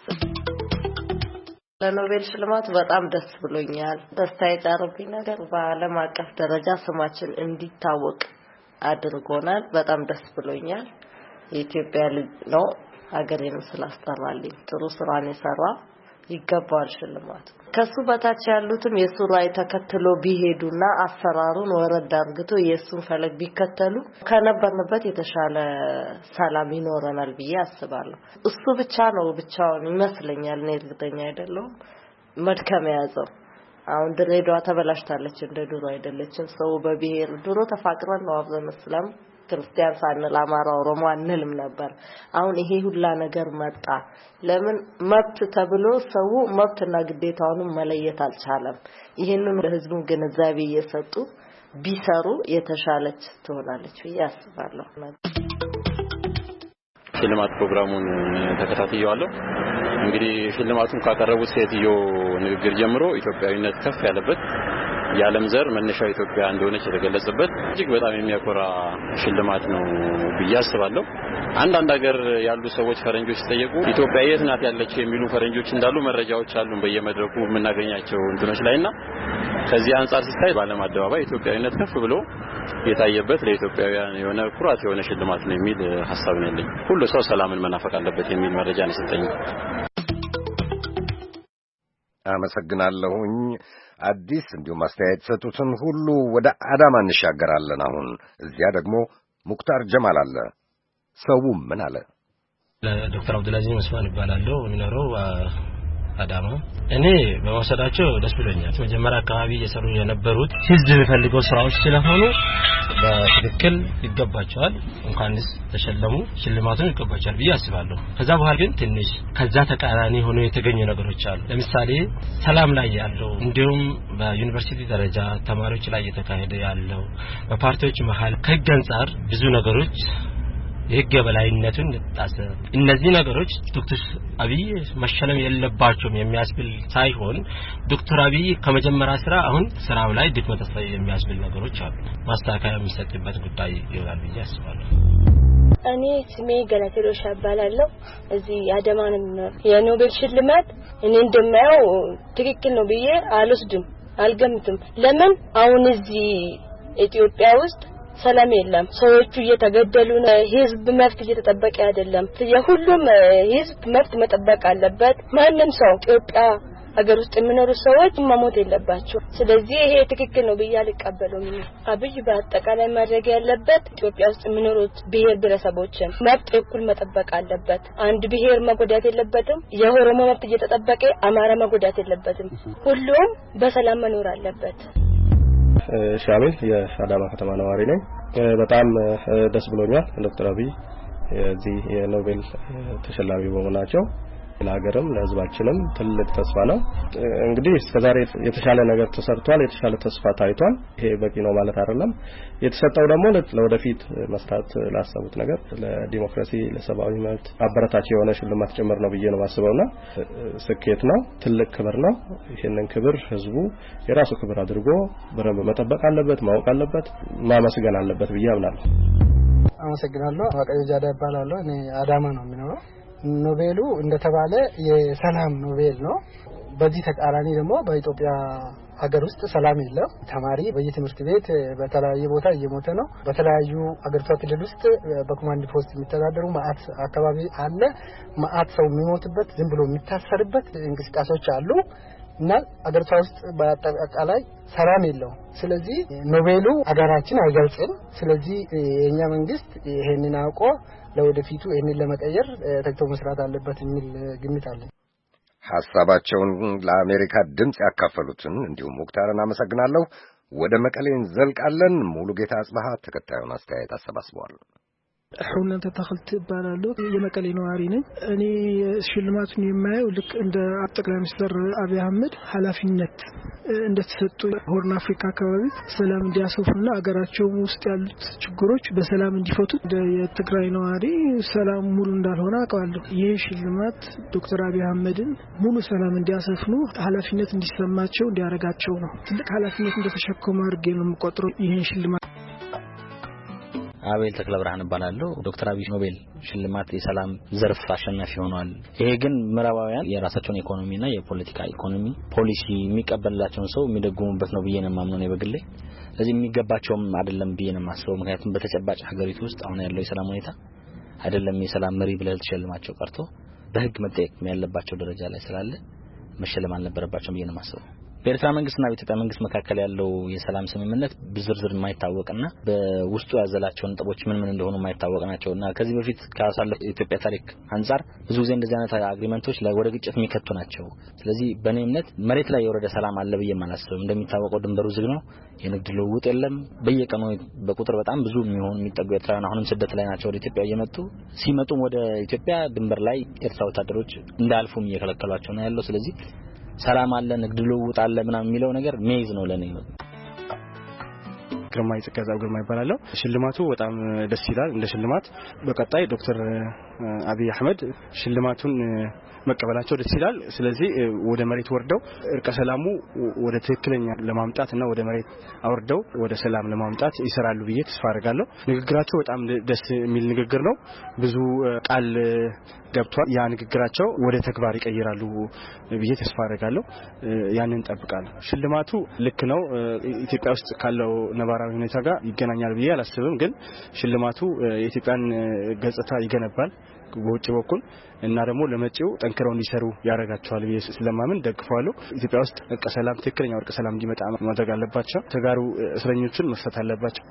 ለኖቤል ሽልማት በጣም ደስ ብሎኛል። ደስታ የጫረብኝ ነገር በዓለም አቀፍ ደረጃ ስማችን እንዲታወቅ አድርጎናል። በጣም ደስ ብሎኛል። የኢትዮጵያ ልጅ ነው ሀገሬን ስላስጠራልኝ ጥሩ ስራን የሰራ ይገባዋል ሽልማት። ከሱ በታች ያሉትም የሱ ላይ ተከትሎ ቢሄዱና አሰራሩን ወረድ አድርገው የሱን ፈለግ ቢከተሉ ከነበርንበት የተሻለ ሰላም ይኖረናል ብዬ አስባለሁ። እሱ ብቻ ነው ብቻውን ይመስለኛል፣ እኔ እርግጠኛ አይደለሁም መድከም ያዘው። አሁን ድሬዳዋ ተበላሽታለች፣ እንደ ድሮ አይደለችም። ሰው በብሔር ድሮ ተፋቅረን ነው አብረን መስለም ክርስቲያን ሳንል አማራ ኦሮሞ አንልም ነበር። አሁን ይሄ ሁላ ነገር መጣ። ለምን መብት ተብሎ ሰው መብትና ግዴታውን መለየት አልቻለም። ይሄንን ለህዝቡ ግንዛቤ እየሰጡ ቢሰሩ የተሻለች ትሆናለች ብዬ አስባለሁ። ሽልማት ፕሮግራሙን ተከታትየዋለሁ። እንግዲህ ሽልማቱን ካቀረቡት ሴትዮ ንግግር ጀምሮ ኢትዮጵያዊነት ከፍ ያለበት የዓለም ዘር መነሻው ኢትዮጵያ እንደሆነች የተገለጸበት እጅግ በጣም የሚያኮራ ሽልማት ነው ብዬ አስባለሁ። አንድ አንድ ሀገር ያሉ ሰዎች ፈረንጆች ሲጠየቁ ኢትዮጵያ የት ናት ያለችው የሚሉ ፈረንጆች እንዳሉ መረጃዎች አሉን በየመድረኩ የምናገኛቸው እንትኖች ላይና ከዚህ አንፃር ሲታይ በዓለም አደባባይ ኢትዮጵያዊነት ከፍ ብሎ የታየበት ለኢትዮጵያውያን የሆነ ኩራት የሆነ ሽልማት ነው የሚል ሐሳብ ነው ያለኝ። ሁሉ ሰው ሰላምን መናፈቅ አለበት የሚል መረጃ ነው የሰጠኝ። አመሰግናለሁኝ። አዲስ እንዲሁም አስተያየት ሰጡትን ሁሉ ወደ አዳማ እንሻገራለን። አሁን እዚያ ደግሞ ሙክታር ጀማል አለ። ሰው ምን አለ? ለዶክተር አብዱልአዚዝ መስማን ይባላልው የሚኖረው አዳማ። እኔ በመሰዳቸው ደስ ብሎኛል። መጀመሪያ አካባቢ እየሰሩ የነበሩት ህዝብ የሚፈልገው ስራዎች ስለሆኑ በትክክል ይገባቸዋል። እንኳንስ ተሸለሙ ሽልማቱን ይገባቸዋል ብዬ አስባለሁ። ከዛ በኋላ ግን ትንሽ ከዛ ተቃራኒ ሆኖ የተገኙ ነገሮች አሉ። ለምሳሌ ሰላም ላይ ያለው እንዲሁም በዩኒቨርሲቲ ደረጃ ተማሪዎች ላይ እየተካሄደ ያለው በፓርቲዎች መሃል ከህግ አንፃር ብዙ ነገሮች የህግ የበላይነቱን ተጣሰ። እነዚህ ነገሮች ዶክተር አብይ መሸለም የለባቸውም የሚያስብል ሳይሆን ዶክተር አብይ ከመጀመሪያ ስራ አሁን ስራው ላይ ድክመት ተሳይ የሚያስብል ነገሮች አሉ። ማስተካከያ የሚሰጥበት ጉዳይ ይሆናል ብዬ አስባለሁ። እኔ ስሜ ገለቴሎ ሻባላለሁ። እዚህ አዳማን የኖቤል ሽልማት እኔ እንደማየው ትክክል ነው ብዬ አልወስድም፣ አልገምትም። ለምን አሁን እዚህ ኢትዮጵያ ውስጥ ሰላም የለም። ሰዎቹ እየተገደሉ ነው። ህዝብ መብት እየተጠበቀ አይደለም። የሁሉም ህዝብ መብት መጠበቅ አለበት። ማንንም ሰው ኢትዮጵያ ሀገር ውስጥ የሚኖሩ ሰዎች መሞት የለባቸው። ስለዚህ ይሄ ትክክል ነው ብዬ አልቀበለውም። አብይ በአጠቃላይ ማድረግ ያለበት ኢትዮጵያ ውስጥ የሚኖሩት ብሔር ብሔረሰቦችን መብት እኩል መጠበቅ አለበት። አንድ ብሔር መጎዳት የለበትም። የኦሮሞ መብት እየተጠበቀ አማራ መጎዳት የለበትም። ሁሉም በሰላም መኖር አለበት። ሻሚል የአዳማ ከተማ ነዋሪ ነኝ። በጣም ደስ ብሎኛል ዶክተር አብይ እዚህ የኖቤል ተሸላሚ በመሆናቸው ለሀገርም ለህዝባችንም ትልቅ ተስፋ ነው። እንግዲህ እስከዛሬ የተሻለ ነገር ተሰርቷል፣ የተሻለ ተስፋ ታይቷል። ይሄ በቂ ነው ማለት አይደለም። የተሰጠው ደግሞ ለወደፊት መስራት ላሰቡት ነገር ለዲሞክራሲ ለሰብአዊ መብት አበረታች የሆነ ሽልማት ጭምር ነው ብዬ ነው ማስበውና ስኬት ነው፣ ትልቅ ክብር ነው። ይሄንን ክብር ህዝቡ የራሱ ክብር አድርጎ በረም መጠበቅ አለበት፣ ማወቅ አለበት፣ ማመስገን አለበት ብዬ አምናለሁ። አመሰግናለሁ። አቀይ ጃዳ ይባላል። እኔ አዳማ ነው የሚኖረው። ኖቤሉ እንደተባለ የሰላም ኖቤል ነው። በዚህ ተቃራኒ ደግሞ በኢትዮጵያ ሀገር ውስጥ ሰላም የለም። ተማሪ በየትምህርት ቤት በተለያየ ቦታ እየሞተ ነው። በተለያዩ አገርቷ ክልል ውስጥ በኮማንድ ፖስት የሚተዳደሩ ማአት አካባቢ አለ። ማአት ሰው የሚሞትበት ዝም ብሎ የሚታሰርበት እንቅስቃሴዎች አሉ እና አገርቷ ውስጥ በአጠቃላይ ሰላም የለውም። ስለዚህ ኖቤሉ ሀገራችን አይገልጽም። ስለዚህ የኛ መንግስት ይሄንን አውቆ ለወደፊቱ እኔን ለመቀየር ተግቶ መስራት አለበት የሚል ግምት አለ። ሐሳባቸውን ለአሜሪካ ድምጽ ያካፈሉትን እንዲሁም ሙክታርን አመሰግናለሁ። ወደ መቀሌ እንዘልቃለን። ሙሉጌታ አጽባሃ ተከታዩን አስተያየት አሰባስቧል። ሁሉን ተተክልት ይባላል የመቀሌ ነዋሪ ነኝ። እኔ ሽልማቱን የማየው ልክ እንደ ጠቅላይ ሚኒስትር አብይ አህመድ ኃላፊነት እንደተሰጡ ሆርን አፍሪካ አካባቢ ሰላም እንዲያሰፍኑና አገራቸው ውስጥ ያሉት ችግሮች በሰላም እንዲፈቱ እንደ የትግራይ ነዋሪ ሰላም ሙሉ እንዳልሆነ አውቃለሁ። ይህ ሽልማት ዶክተር አብይ አህመድን ሙሉ ሰላም እንዲያሰፍኑ ኃላፊነት እንዲሰማቸው እንዲያረጋቸው ነው። ትልቅ ኃላፊነት እንደተሸከሙ አድርጌ ነው የምቆጥረው ይህን ሽልማት። አቤል ተክለብርሃን እባላለሁ። ዶክተር አብይ ኖቤል ሽልማት የሰላም ዘርፍ አሸናፊ ሆኗል። ይሄ ግን ምዕራባውያን የራሳቸውን ኢኮኖሚና የፖለቲካ ኢኮኖሚ ፖሊሲ የሚቀበላቸውን ሰው የሚደጉሙበት ነው ብዬ ነው የማምነው ነው በግሌ። ስለዚህ የሚገባቸውም አይደለም ብዬ ነው የማስበው። ምክንያቱም በተጨባጭ ሀገሪቱ ውስጥ አሁን ያለው የሰላም ሁኔታ አይደለም የሰላም መሪ ብለው ተሸልማቸው ቀርቶ በህግ መጠየቅ ያለባቸው ደረጃ ላይ ስላለ መሸለም አልነበረባቸውም ብዬ ነው የማስበው። በኤርትራ መንግስትና በኢትዮጵያ መንግስት መካከል ያለው የሰላም ስምምነት በዝርዝር የማይታወቅና በውስጡ ያዘላቸው ነጥቦች ምን ምን እንደሆኑ የማይታወቅ ናቸውና ከዚህ በፊት ካሳለፈ ኢትዮጵያ ታሪክ አንፃር ብዙ ጊዜ እንደዚህ አይነት አግሪመንቶች ወደ ግጭት የሚከቱ ናቸው። ስለዚህ በእኔ እምነት መሬት ላይ የወረደ ሰላም አለ ብዬ ማላስብ። እንደሚታወቀው ድንበሩ ዝግ ነው፣ የንግድ ልውውጥ የለም። በየቀኑ በቁጥር በጣም ብዙ የሚሆኑ የሚጠጉ ኤርትራውያን አሁንም ስደት ላይ ናቸው ወደ ኢትዮጵያ እየመጡ ሲመጡም ወደ ኢትዮጵያ ድንበር ላይ ኤርትራ ወታደሮች እንዳያልፉም እየከለከሏቸው ነው ያለው። ስለዚህ ሰላም አለ፣ ንግድ ልውውጥ አለ ምናምን የሚለው ነገር ሜዝ ነው ለኔ። ግርማይ ጽጋዛው ግርማይ ይባላል። ሽልማቱ በጣም ደስ ይላል። እንደ ሽልማት በቀጣይ ዶክተር አብይ አህመድ ሽልማቱን መቀበላቸው ደስ ይላል። ስለዚህ ወደ መሬት ወርደው እርቀ ሰላሙ ወደ ትክክለኛ ለማምጣትና ወደ መሬት አወርደው ወደ ሰላም ለማምጣት ይሰራሉ ብዬ ተስፋ አደርጋለሁ። ንግግራቸው በጣም ደስ የሚል ንግግር ነው። ብዙ ቃል ገብቷል። ያ ንግግራቸው ወደ ተግባር ይቀይራሉ ብዬ ተስፋ አደርጋለሁ። ያንን እንጠብቃለን። ሽልማቱ ልክ ነው ኢትዮጵያ ውስጥ ካለው ነባራዊ ሁኔታ ጋር ይገናኛል ብዬ አላስብም። ግን ሽልማቱ የኢትዮጵያን ገጽታ ይገነባል በውጭ በኩል እና ደግሞ ለመጪው ጠንክረው እንዲሰሩ ያረጋቸዋል ብዬ ስለማምን ደግፈዋለሁ። ኢትዮጵያ ውስጥ እርቀ ሰላም ትክክለኛ እርቀ ሰላም እንዲመጣ ማድረግ አለባቸው። ተጋሩ እስረኞችን መፈታት አለባቸው።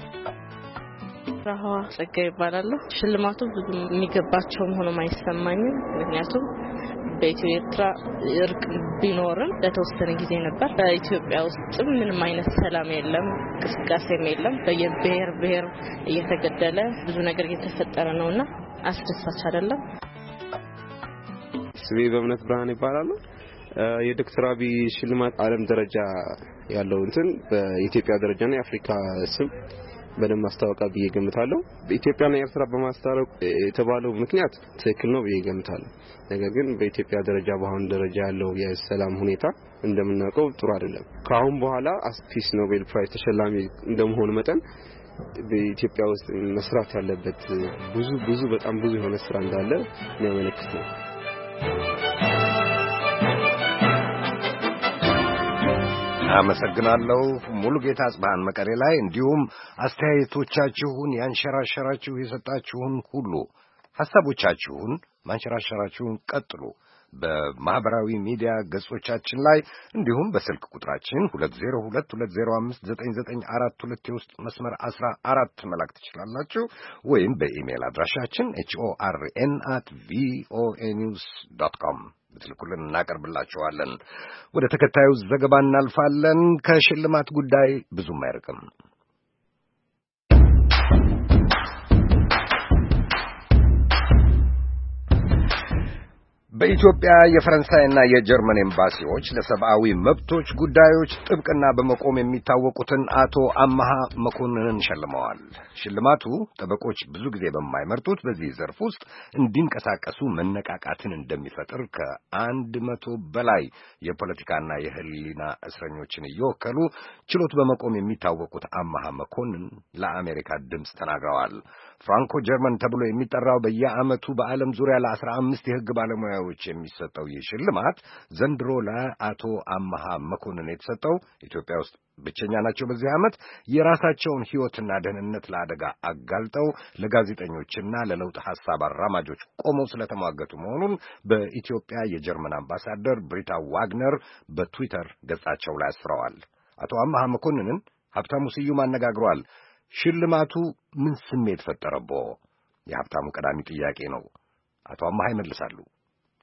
ራዋ ጸጋይ ይባላል። ሽልማቱ ብዙ የሚገባቸው ሆኖ ማይሰማኝም። ምክንያቱም በኢትዮ ኤርትራ እርቅ ቢኖርም ለተወሰነ ጊዜ ነበር። በኢትዮጵያ ውስጥ ምንም አይነት ሰላም የለም፣ እንቅስቃሴም የለም። በየብሔር ብሔር እየተገደለ ብዙ ነገር እየተፈጠረ ነውና አስደሳች አይደለም። ስሜ በእምነት ብርሃን ይባላል። የዶክተር አብይ ሽልማት ዓለም ደረጃ ያለው እንትን በኢትዮጵያ ደረጃና የአፍሪካ ስም በደም ማስተዋወቂያ ብዬ ገምታለሁ። በኢትዮጵያና ኤርትራ በማስተዋወቅ የተባለው ምክንያት ትክክል ነው ብዬ ገምታለሁ። ነገር ግን በኢትዮጵያ ደረጃ በአሁን ደረጃ ያለው የሰላም ሁኔታ እንደምናውቀው ጥሩ አይደለም። ከአሁን በኋላ ፒስ ኖቤል ፕራይዝ ተሸላሚ እንደመሆኑ መጠን በኢትዮጵያ ውስጥ መስራት ያለበት ብዙ ብዙ በጣም ብዙ የሆነ ስራ እንዳለ የሚያመለክት ነው። አመሰግናለሁ። ሙሉጌታ አጽባሃን መቀሌ ላይ እንዲሁም አስተያየቶቻችሁን ያንሸራሸራችሁ የሰጣችሁን ሁሉ ሐሳቦቻችሁን ማንሸራሸራችሁን ቀጥሉ። በማህበራዊ ሚዲያ ገጾቻችን ላይ እንዲሁም በስልክ ቁጥራችን ሁለት ዜሮ ሁለት ሁለት ዜሮ አምስት ዘጠኝ ዘጠኝ አራት ሁለት የውስጥ መስመር አስራ አራት መላክ ትችላላችሁ። ወይም በኢሜል አድራሻችን ኤች ኦ አር ኤን አት ቪ ኦ ኤ ኒውስ ዶት ኮም ብትልኩልን እናቀርብላችኋለን። ወደ ተከታዩ ዘገባ እናልፋለን። ከሽልማት ጉዳይ ብዙም አይርቅም። በኢትዮጵያ የፈረንሳይና የጀርመን ኤምባሲዎች ለሰብአዊ መብቶች ጉዳዮች ጥብቅና በመቆም የሚታወቁትን አቶ አማሃ መኮንንን ሸልመዋል። ሽልማቱ ጠበቆች ብዙ ጊዜ በማይመርጡት በዚህ ዘርፍ ውስጥ እንዲንቀሳቀሱ መነቃቃትን እንደሚፈጥር ከአንድ መቶ በላይ የፖለቲካና የሕሊና እስረኞችን እየወከሉ ችሎት በመቆም የሚታወቁት አማሃ መኮንን ለአሜሪካ ድምፅ ተናግረዋል። ፍራንኮ ጀርመን ተብሎ የሚጠራው በየዓመቱ በዓለም ዙሪያ ለአስራ አምስት የሕግ ባለሙያዎች የሚሰጠው ይህ ሽልማት ዘንድሮ ለአቶ አማሃ መኮንን የተሰጠው ኢትዮጵያ ውስጥ ብቸኛ ናቸው። በዚህ ዓመት የራሳቸውን ሕይወትና ደህንነት ለአደጋ አጋልጠው ለጋዜጠኞችና ለለውጥ ሐሳብ አራማጆች ቆመው ስለተሟገቱ መሆኑን በኢትዮጵያ የጀርመን አምባሳደር ብሪታ ዋግነር በትዊተር ገጻቸው ላይ አስፍረዋል። አቶ አማሃ መኮንንን ሀብታሙ ስዩም አነጋግሯል። ሽልማቱ ምን ስሜት ፈጠረቦ? የሀብታሙ ቀዳሚ ጥያቄ ነው። አቶ አማሃ ይመልሳሉ።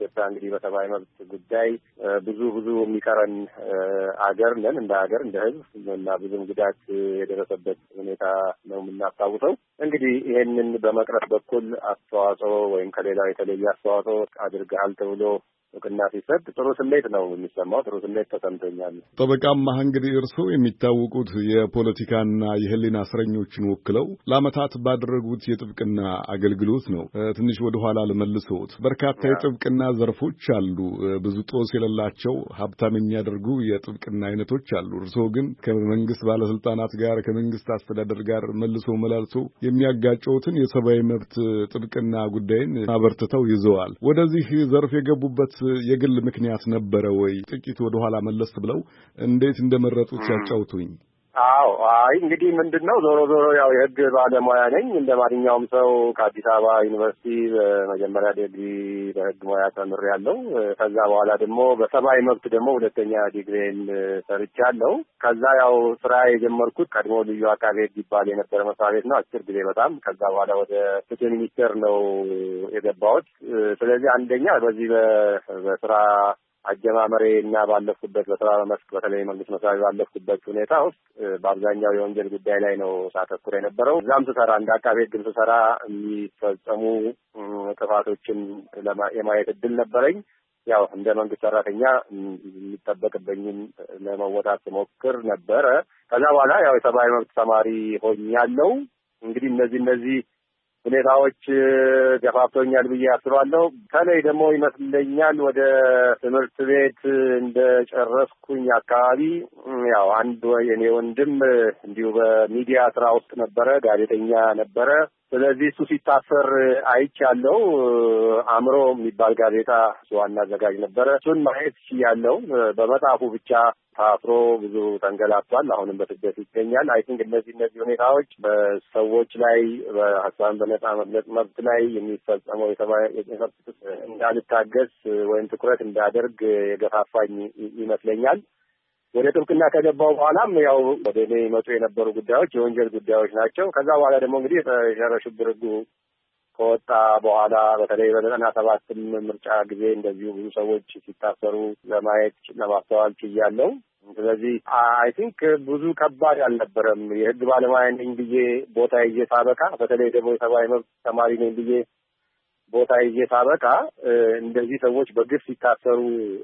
ኢትዮጵያ እንግዲህ በሰብአዊ መብት ጉዳይ ብዙ ብዙ የሚቀረን አገር ነን እንደ ሀገር እንደ ሕዝብ እና ብዙም ጉዳት የደረሰበት ሁኔታ ነው የምናስታውሰው። እንግዲህ ይሄንን በመቅረፍ በኩል አስተዋጽኦ ወይም ከሌላው የተለየ አስተዋጽኦ አድርገሃል ተብሎ እውቅና ሲሰጥ ጥሩ ስሜት ነው የሚሰማው። ጥሩ ስሜት ተሰምቶኛል። ጠበቃማ እንግዲህ እርስዎ የሚታወቁት የፖለቲካና የህሊና እስረኞችን ወክለው ለዓመታት ባደረጉት የጥብቅና አገልግሎት ነው። ትንሽ ወደ ኋላ ልመልሶት፣ በርካታ የጥብቅና ዘርፎች አሉ። ብዙ ጦስ የሌላቸው ሀብታም የሚያደርጉ የጥብቅና አይነቶች አሉ። እርስዎ ግን ከመንግስት ባለስልጣናት ጋር ከመንግስት አስተዳደር ጋር መልሶ መላልሶ የሚያጋጨውትን የሰብአዊ መብት ጥብቅና ጉዳይን አበርትተው ይዘዋል። ወደዚህ ዘርፍ የገቡበት የግል ምክንያት ነበረ ወይ? ጥቂት ወደ ኋላ መለስ ብለው እንዴት እንደመረጡት ያጫውቱኝ። አዎ አይ እንግዲህ ምንድነው ዞሮ ዞሮ ያው የህግ ባለሙያ ነኝ። እንደ ማንኛውም ሰው ከአዲስ አበባ ዩኒቨርሲቲ በመጀመሪያ ዲግሪ በህግ ሙያ ተምሬያለሁ። ከዛ በኋላ ደግሞ በሰብአዊ መብት ደግሞ ሁለተኛ ዲግሪን ሰርቻለሁ። ከዛ ያው ስራ የጀመርኩት ቀድሞ ልዩ አቃቤ ህግ ይባል የነበረ መስሪያ ቤት ነው፣ አጭር ጊዜ በጣም። ከዛ በኋላ ወደ ፍትህ ሚኒስቴር ነው የገባሁት። ስለዚህ አንደኛ በዚህ በስራ አጀማመሬ እና ባለፍኩበት በስራ መስክ በተለይ መንግስት መስሪያ ቤት ባለፍኩበት ሁኔታ ውስጥ በአብዛኛው የወንጀል ጉዳይ ላይ ነው ሳተኩር የነበረው። እዛም ስሰራ እንደ አቃቤ ህግ ስሰራ የሚፈጸሙ ጥፋቶችን የማየት እድል ነበረኝ። ያው እንደ መንግስት ሰራተኛ የሚጠበቅብኝን ለመወጣት ስሞክር ነበረ። ከዛ በኋላ ያው የሰብአዊ መብት ተማሪ ሆኛለሁ። እንግዲህ እነዚህ እነዚህ ሁኔታዎች ገፋፍቶኛል ብዬ አስባለሁ። ከላይ ደግሞ ይመስለኛል ወደ ትምህርት ቤት እንደጨረስኩኝ አካባቢ ያው አንድ የኔ ወንድም እንዲሁ በሚዲያ ስራ ውስጥ ነበረ፣ ጋዜጠኛ ነበረ። ስለዚህ እሱ ሲታሰር አይቻለሁ። አእምሮ የሚባል ጋዜጣ ዋና አዘጋጅ ነበረ። እሱን ማየት ችያለሁ። በመጽሐፉ ብቻ ታስሮ ብዙ ተንገላቷል። አሁንም በስደት ይገኛል። አይ ቲንክ እነዚህ እነዚህ ሁኔታዎች በሰዎች ላይ በሀሳብን በነጻ መግለጽ መብት ላይ የሚፈጸመው የሰብአዊ መብት እንዳልታገስ ወይም ትኩረት እንዳደርግ የገፋፋኝ ይመስለኛል። ወደ ጥብቅና ከገባው በኋላም ያው ወደ እኔ ይመጡ የነበሩ ጉዳዮች የወንጀል ጉዳዮች ናቸው። ከዛ በኋላ ደግሞ እንግዲህ የጸረ ሽብር ሕጉ ከወጣ በኋላ በተለይ በዘጠና ሰባትም ምርጫ ጊዜ እንደዚሁ ብዙ ሰዎች ሲታሰሩ ለማየት ለማስተዋል ችያለሁ። ስለዚህ አይ ቲንክ ብዙ ከባድ አልነበረም። የህግ ባለሙያ ነኝ ብዬ ቦታ ይዤ ሳበቃ፣ በተለይ ደግሞ የሰብአዊ መብት ተማሪ ነኝ ብዬ ቦታ ይዤ ሳበቃ እንደዚህ ሰዎች በግፍ ሲታሰሩ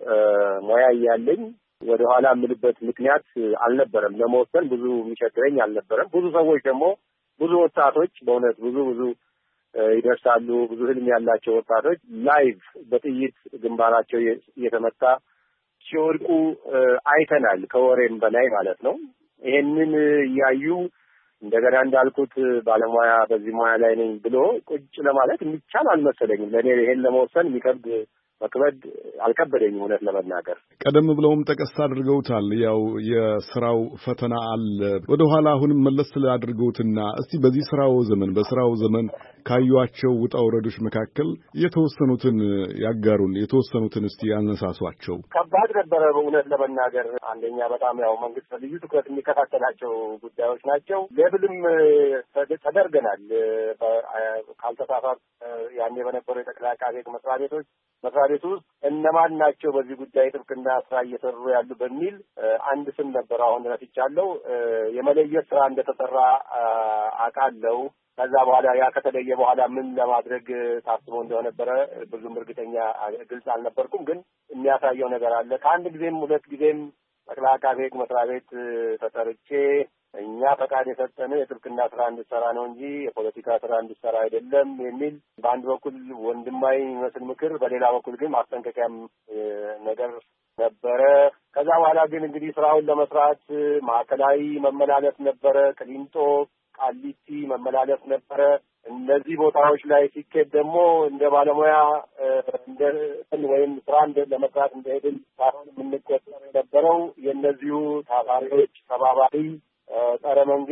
ሙያ እያለኝ ወደ ኋላ የምልበት ምክንያት አልነበረም። ለመወሰን ብዙ የሚቸግረኝ አልነበረም። ብዙ ሰዎች ደግሞ ብዙ ወጣቶች በእውነት ብዙ ብዙ ይደርሳሉ። ብዙ ህልም ያላቸው ወጣቶች ላይቭ በጥይት ግንባራቸው እየተመታ ሲወድቁ አይተናል፣ ከወሬም በላይ ማለት ነው። ይሄንን እያዩ እንደገና እንዳልኩት ባለሙያ በዚህ ሙያ ላይ ነኝ ብሎ ቁጭ ለማለት የሚቻል አልመሰለኝም። ለእኔ ይሄን ለመወሰን የሚከብድ መክበድ አልከበደኝም እውነት ለመናገር። ቀደም ብለውም ጠቀስ አድርገውታል። ያው የስራው ፈተና አለ። ወደ ኋላ አሁንም መለስ አድርገውትና እስቲ በዚህ ስራው ዘመን በስራው ዘመን ካዩዋቸው ውጣ ውረዶች መካከል የተወሰኑትን ያጋሩን፣ የተወሰኑትን እስቲ ያነሳሷቸው። ከባድ ነበረ በእውነት ለመናገር። አንደኛ በጣም ያው መንግስት ልዩ ትኩረት የሚከታተላቸው ጉዳዮች ናቸው። ሌብልም ተደርገናል። ካልተሳሳት ያኔ በነበረው የጠቅላይ አቃቤ ሕግ መስሪያ ቤቶች መስሪያ ቤቱ ውስጥ እነማን ናቸው በዚህ ጉዳይ ጥብቅና ስራ እየሰሩ ያሉ በሚል አንድ ስም ነበር። አሁን ረስቻለሁ። የመለየት ስራ እንደተሰራ አውቃለሁ። ከዛ በኋላ ያ ከተለየ በኋላ ምን ለማድረግ ታስቦ እንደነበረ ብዙም እርግጠኛ ግልጽ አልነበርኩም። ግን የሚያሳየው ነገር አለ። ከአንድ ጊዜም ሁለት ጊዜም ጠቅላይ አቃቤ ሕግ መስሪያ ቤት ተጠርቼ እኛ ፈቃድ የሰጠን የጥብቅና ስራ እንድሰራ ነው እንጂ የፖለቲካ ስራ እንድሰራ አይደለም የሚል በአንድ በኩል ወንድማዊ የሚመስል ምክር፣ በሌላ በኩል ግን ማስጠንቀቂያም ነገር ነበረ። ከዛ በኋላ ግን እንግዲህ ስራውን ለመስራት ማዕከላዊ መመላለስ ነበረ፣ ቅሊንጦ፣ ቃሊቲ መመላለስ ነበረ። እነዚህ ቦታዎች ላይ ሲኬድ ደግሞ እንደ ባለሙያ እንደ ወይም ስራ እንደ ለመስራት እንደሄድን ሳይሆን የምንቆጠር የነበረው የእነዚሁ ታሳሪዎች ተባባሪ ጸረ መንግስት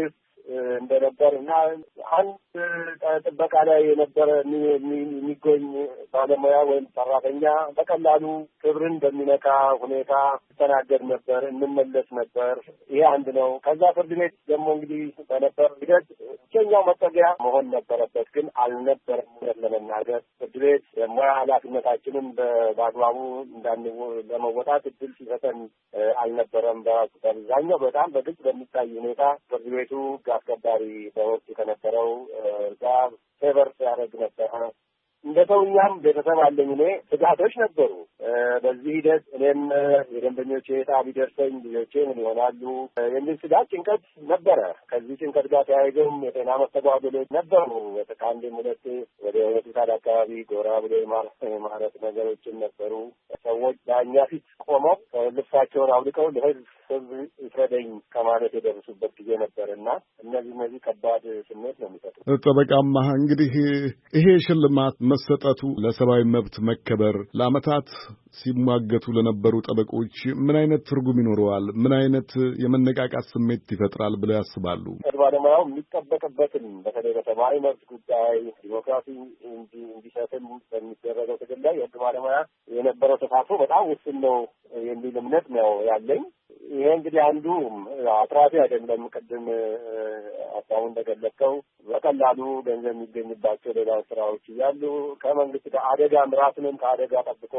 እንደነበር እና አንድ ጥበቃ ላይ የነበረ የሚገኝ ባለሙያ ወይም ሰራተኛ በቀላሉ ክብርን በሚነካ ሁኔታ ተናገር ነበር፣ እንመለስ ነበር። ይሄ አንድ ነው። ከዛ ፍርድ ቤት ደግሞ እንግዲህ በነበር ሂደት ብቸኛው መጠጊያ መሆን ነበረበት፣ ግን አልነበረም። ለመናገር ፍርድ ቤት የሙያ ኃላፊነታችንን በአግባቡ እንዳን ለመወጣት እድል ሲሰጠን አልነበረም። በአብዛኛው በጣም በግልጽ በሚታይ ሁኔታ ፍርድ ቤቱ አስከባሪ በወቅቱ ከነበረው ጋር ፌቨር ሲያደርግ ነበረ። እንደ ሰውኛም ቤተሰብ አለኝ እኔ ስጋቶች ነበሩ። በዚህ ሂደት እኔም የደንበኞቼ ዕጣ ቢደርሰኝ ልጆቼ ምን ይሆናሉ የሚል ስጋት፣ ጭንቀት ነበረ። ከዚህ ጭንቀት ጋር ተያይዘውም የጤና መስተጓጎሎች ነበሩ። ከአንድም ሁለት ወደ ሆስፒታል አካባቢ ጎራ ብሎ ማለት ነገሮችን ነበሩ። ሰዎች ዳኛ ፊት ቆመው ልብሳቸውን አውልቀው ለህዝብ ህዝብ ይፍረደኝ ከማለት የደረሱበት ጊዜ ነበር እና እነዚህ እነዚህ ከባድ ስሜት ነው የሚሰጡት። ጠበቃማ እንግዲህ ይሄ ሽልማት መሰጠቱ ለሰብአዊ መብት መከበር ለዓመታት ሲሟገቱ ለነበሩ ጠበቆች ምን አይነት ትርጉም ይኖረዋል? ምን አይነት የመነቃቃት ስሜት ይፈጥራል ብለው ያስባሉ? ባለሙያው የሚጠበቅበትን በተለይ በሰብአዊ መብት ጉዳይ ዲሞክራሲ እንዲሰፍን በሚደረገው ትግል ላይ የህግ ባለሙያ የነበረው ተሳትፎ በጣም ውስን ነው የሚል እምነት ነው ያለኝ። ይሄ እንግዲህ አንዱ አትራፊ አይደለም። ቅድም አባው እንደገለጸው በቀላሉ ገንዘብ የሚገኝባቸው ሌላ ስራዎች እያሉ ከመንግስት ጋር አደጋ ምራትንም ከአደጋ ጠብቆ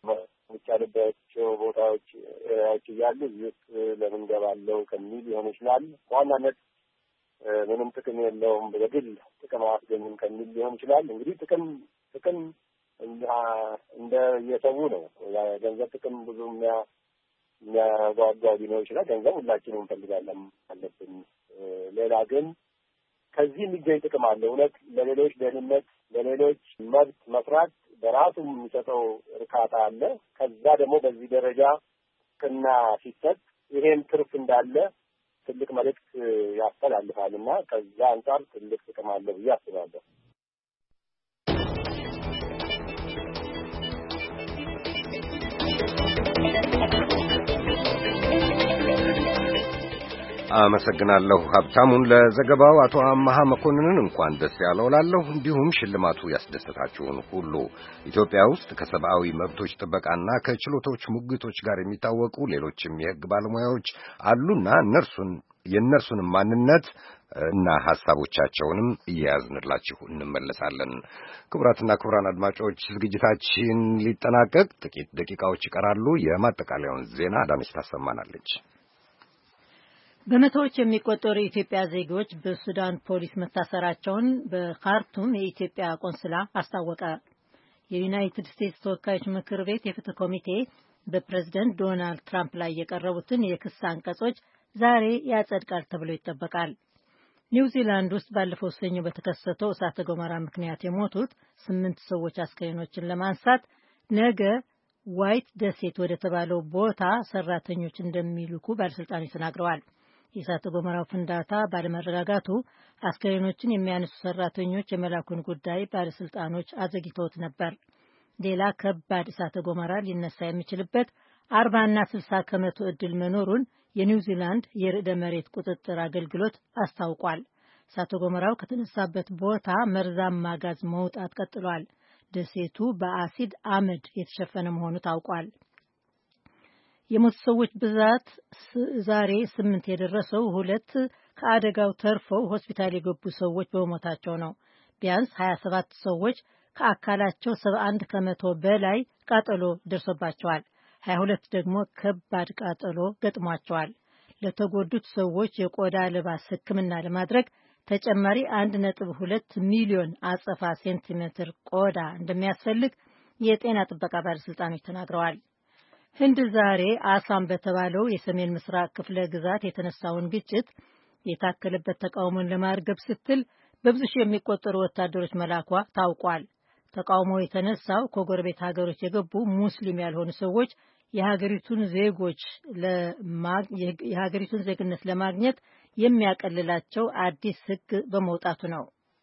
የሚቻልባቸው ቦታዎች ዎች እያሉ ይህ ለምን ገባለው ከሚል ሊሆን ይችላል። በዋናነት ምንም ጥቅም የለውም በግል ጥቅም አያስገኝም ከሚል ሊሆን ይችላል። እንግዲህ ጥቅም ጥቅም እንደ የሰው ነው። ገንዘብ ጥቅም ብዙ የሚያጓጓው ሊኖር ይችላል። ገንዘብ ሁላችንም እንፈልጋለን አለብን። ሌላ ግን ከዚህ የሚገኝ ጥቅም አለ። እውነት ለሌሎች ደህንነት፣ ለሌሎች መብት መስራት በራሱ የሚሰጠው እርካታ አለ። ከዛ ደግሞ በዚህ ደረጃ ቅና ሲሰጥ ይሄን ትርፍ እንዳለ ትልቅ መልእክት ያስተላልፋል እና ከዛ አንጻር ትልቅ ጥቅም አለ ብዬ አስባለሁ። አመሰግናለሁ ሀብታሙን ለዘገባው። አቶ አማሃ መኮንንን እንኳን ደስ ያለው ላለሁ። እንዲሁም ሽልማቱ ያስደሰታችሁን ሁሉ ኢትዮጵያ ውስጥ ከሰብአዊ መብቶች ጥበቃና ከችሎቶች ሙግቶች ጋር የሚታወቁ ሌሎችም የሕግ ባለሙያዎች አሉና እነርሱን የእነርሱንም ማንነት እና ሐሳቦቻቸውንም እያያዝንላችሁ እንመለሳለን። ክቡራትና ክቡራን አድማጮች ዝግጅታችን ሊጠናቀቅ ጥቂት ደቂቃዎች ይቀራሉ። የማጠቃለያውን ዜና አዳነች ታሰማናለች። በመቶዎች የሚቆጠሩ የኢትዮጵያ ዜጎች በሱዳን ፖሊስ መታሰራቸውን በካርቱም የኢትዮጵያ ቆንስላ አስታወቀ። የዩናይትድ ስቴትስ ተወካዮች ምክር ቤት የፍትህ ኮሚቴ በፕሬዝደንት ዶናልድ ትራምፕ ላይ የቀረቡትን የክስ አንቀጾች ዛሬ ያጸድቃል ተብሎ ይጠበቃል። ኒውዚላንድ ውስጥ ባለፈው ሰኞ በተከሰተው እሳተ ገሞራ ምክንያት የሞቱት ስምንት ሰዎች አስከሬኖችን ለማንሳት ነገ ዋይት ደሴት ወደ ተባለው ቦታ ሰራተኞች እንደሚልኩ ባለስልጣኖች ተናግረዋል። የእሳተ ገሞራው ፍንዳታ ባለመረጋጋቱ አስከሬኖችን የሚያነሱ ሰራተኞች የመላኩን ጉዳይ ባለስልጣኖች አዘግይተውት ነበር። ሌላ ከባድ እሳተ ገሞራ ሊነሳ የሚችልበት አርባና ስልሳ ከመቶ እድል መኖሩን የኒውዚላንድ የርዕደ መሬት ቁጥጥር አገልግሎት አስታውቋል። እሳተ ገሞራው ከተነሳበት ቦታ መርዛማ ጋዝ መውጣት ቀጥሏል። ደሴቱ በአሲድ አመድ የተሸፈነ መሆኑ ታውቋል። የሞቱ ሰዎች ብዛት ዛሬ ስምንት የደረሰው ሁለት ከአደጋው ተርፈው ሆስፒታል የገቡ ሰዎች በመሞታቸው ነው። ቢያንስ ሀያ ሰባት ሰዎች ከአካላቸው ሰባ አንድ ከመቶ በላይ ቃጠሎ ደርሶባቸዋል። ሀያ ሁለት ደግሞ ከባድ ቃጠሎ ገጥሟቸዋል። ለተጎዱት ሰዎች የቆዳ ልባስ ሕክምና ለማድረግ ተጨማሪ አንድ ነጥብ ሁለት ሚሊዮን አጸፋ ሴንቲሜትር ቆዳ እንደሚያስፈልግ የጤና ጥበቃ ባለስልጣኖች ተናግረዋል። ህንድ ዛሬ አሳም በተባለው የሰሜን ምስራቅ ክፍለ ግዛት የተነሳውን ግጭት የታከለበት ተቃውሞን ለማርገብ ስትል በብዙ ሺህ የሚቆጠሩ ወታደሮች መላኳ ታውቋል። ተቃውሞው የተነሳው ከጎረቤት ሀገሮች የገቡ ሙስሊም ያልሆኑ ሰዎች የሀገሪቱን ዜጎች የሀገሪቱን ዜግነት ለማግኘት የሚያቀልላቸው አዲስ ህግ በመውጣቱ ነው።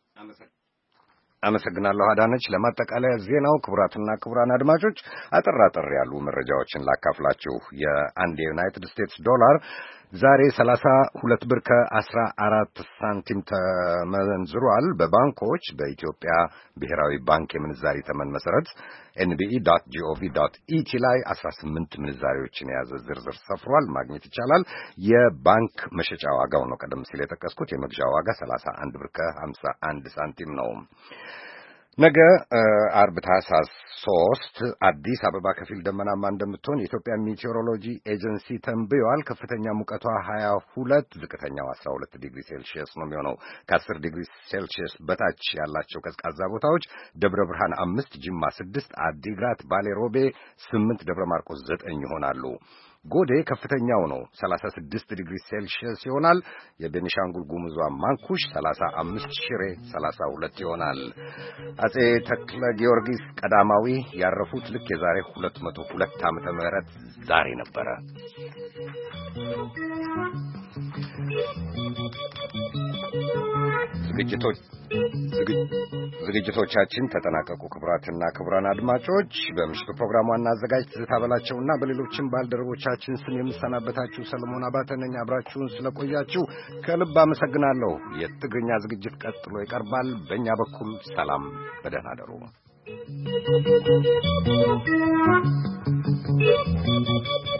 አመሰግናለሁ አዳነች። ለማጠቃለያ ዜናው ክቡራትና ክቡራን አድማጮች አጠር አጠር ያሉ መረጃዎችን ላካፍላችሁ። የአንድ የዩናይትድ ስቴትስ ዶላር ዛሬ ሰላሳ ሁለት ብር ከአስራ አራት ሳንቲም ተመንዝሯል። በባንኮች በኢትዮጵያ ብሔራዊ ባንክ የምንዛሪ ተመን መሰረት ኤን ቢ ኢ ዶት ጂ ኦ ቪ ዶት ኢ ቲ ላይ አስራ ስምንት ምንዛሪዎችን የያዘ ዝርዝር ሰፍሯል፣ ማግኘት ይቻላል። የባንክ መሸጫ ዋጋው ነው ቀደም ሲል የጠቀስኩት። የመግዣ ዋጋ ሰላሳ አንድ ብር ከሀምሳ አንድ ሳንቲም ነው። ነገ አርብ ታህሳስ ሶስት አዲስ አበባ ከፊል ደመናማ እንደምትሆን የኢትዮጵያ ሜቴዎሮሎጂ ኤጀንሲ ተንብዮአል። ከፍተኛ ሙቀቷ ሀያ ሁለት፣ ዝቅተኛው አስራ ሁለት ዲግሪ ሴልሺየስ ነው የሚሆነው። ከአስር ዲግሪ ሴልሺየስ በታች ያላቸው ቀዝቃዛ ቦታዎች ደብረ ብርሃን አምስት፣ ጅማ ስድስት፣ አዲግራት፣ ባሌ ሮቤ ስምንት፣ ደብረ ማርቆስ ዘጠኝ ይሆናሉ። ጎዴ ከፍተኛው ነው ሰላሳ ስድስት ዲግሪ ሴልሺየስ ይሆናል። የቤኒሻንጉል ጉሙዟ ማንኩሽ ሰላሳ አምስት፣ ሽሬ ሰላሳ ሁለት ይሆናል። አጼ ተክለ ጊዮርጊስ ቀዳማዊ ያረፉት ልክ የዛሬ ሁለት መቶ ሁለት ዓመተ ምህረት ዛሬ ነበረ። ዝግጅቶች ዝግጅቶቻችን ተጠናቀቁ። ክቡራትና ክቡራን አድማጮች በምሽቱ ፕሮግራም ዋና አዘጋጅ ትዝታ በላቸውና በሌሎችም ባልደረቦቻችን ስም የምሰናበታችሁ ሰለሞን አባተ ነኝ። አብራችሁን ስለቆያችሁ ከልብ አመሰግናለሁ። የትግርኛ ዝግጅት ቀጥሎ ይቀርባል። በእኛ በኩል ሰላም፣ በደህና አደሩ።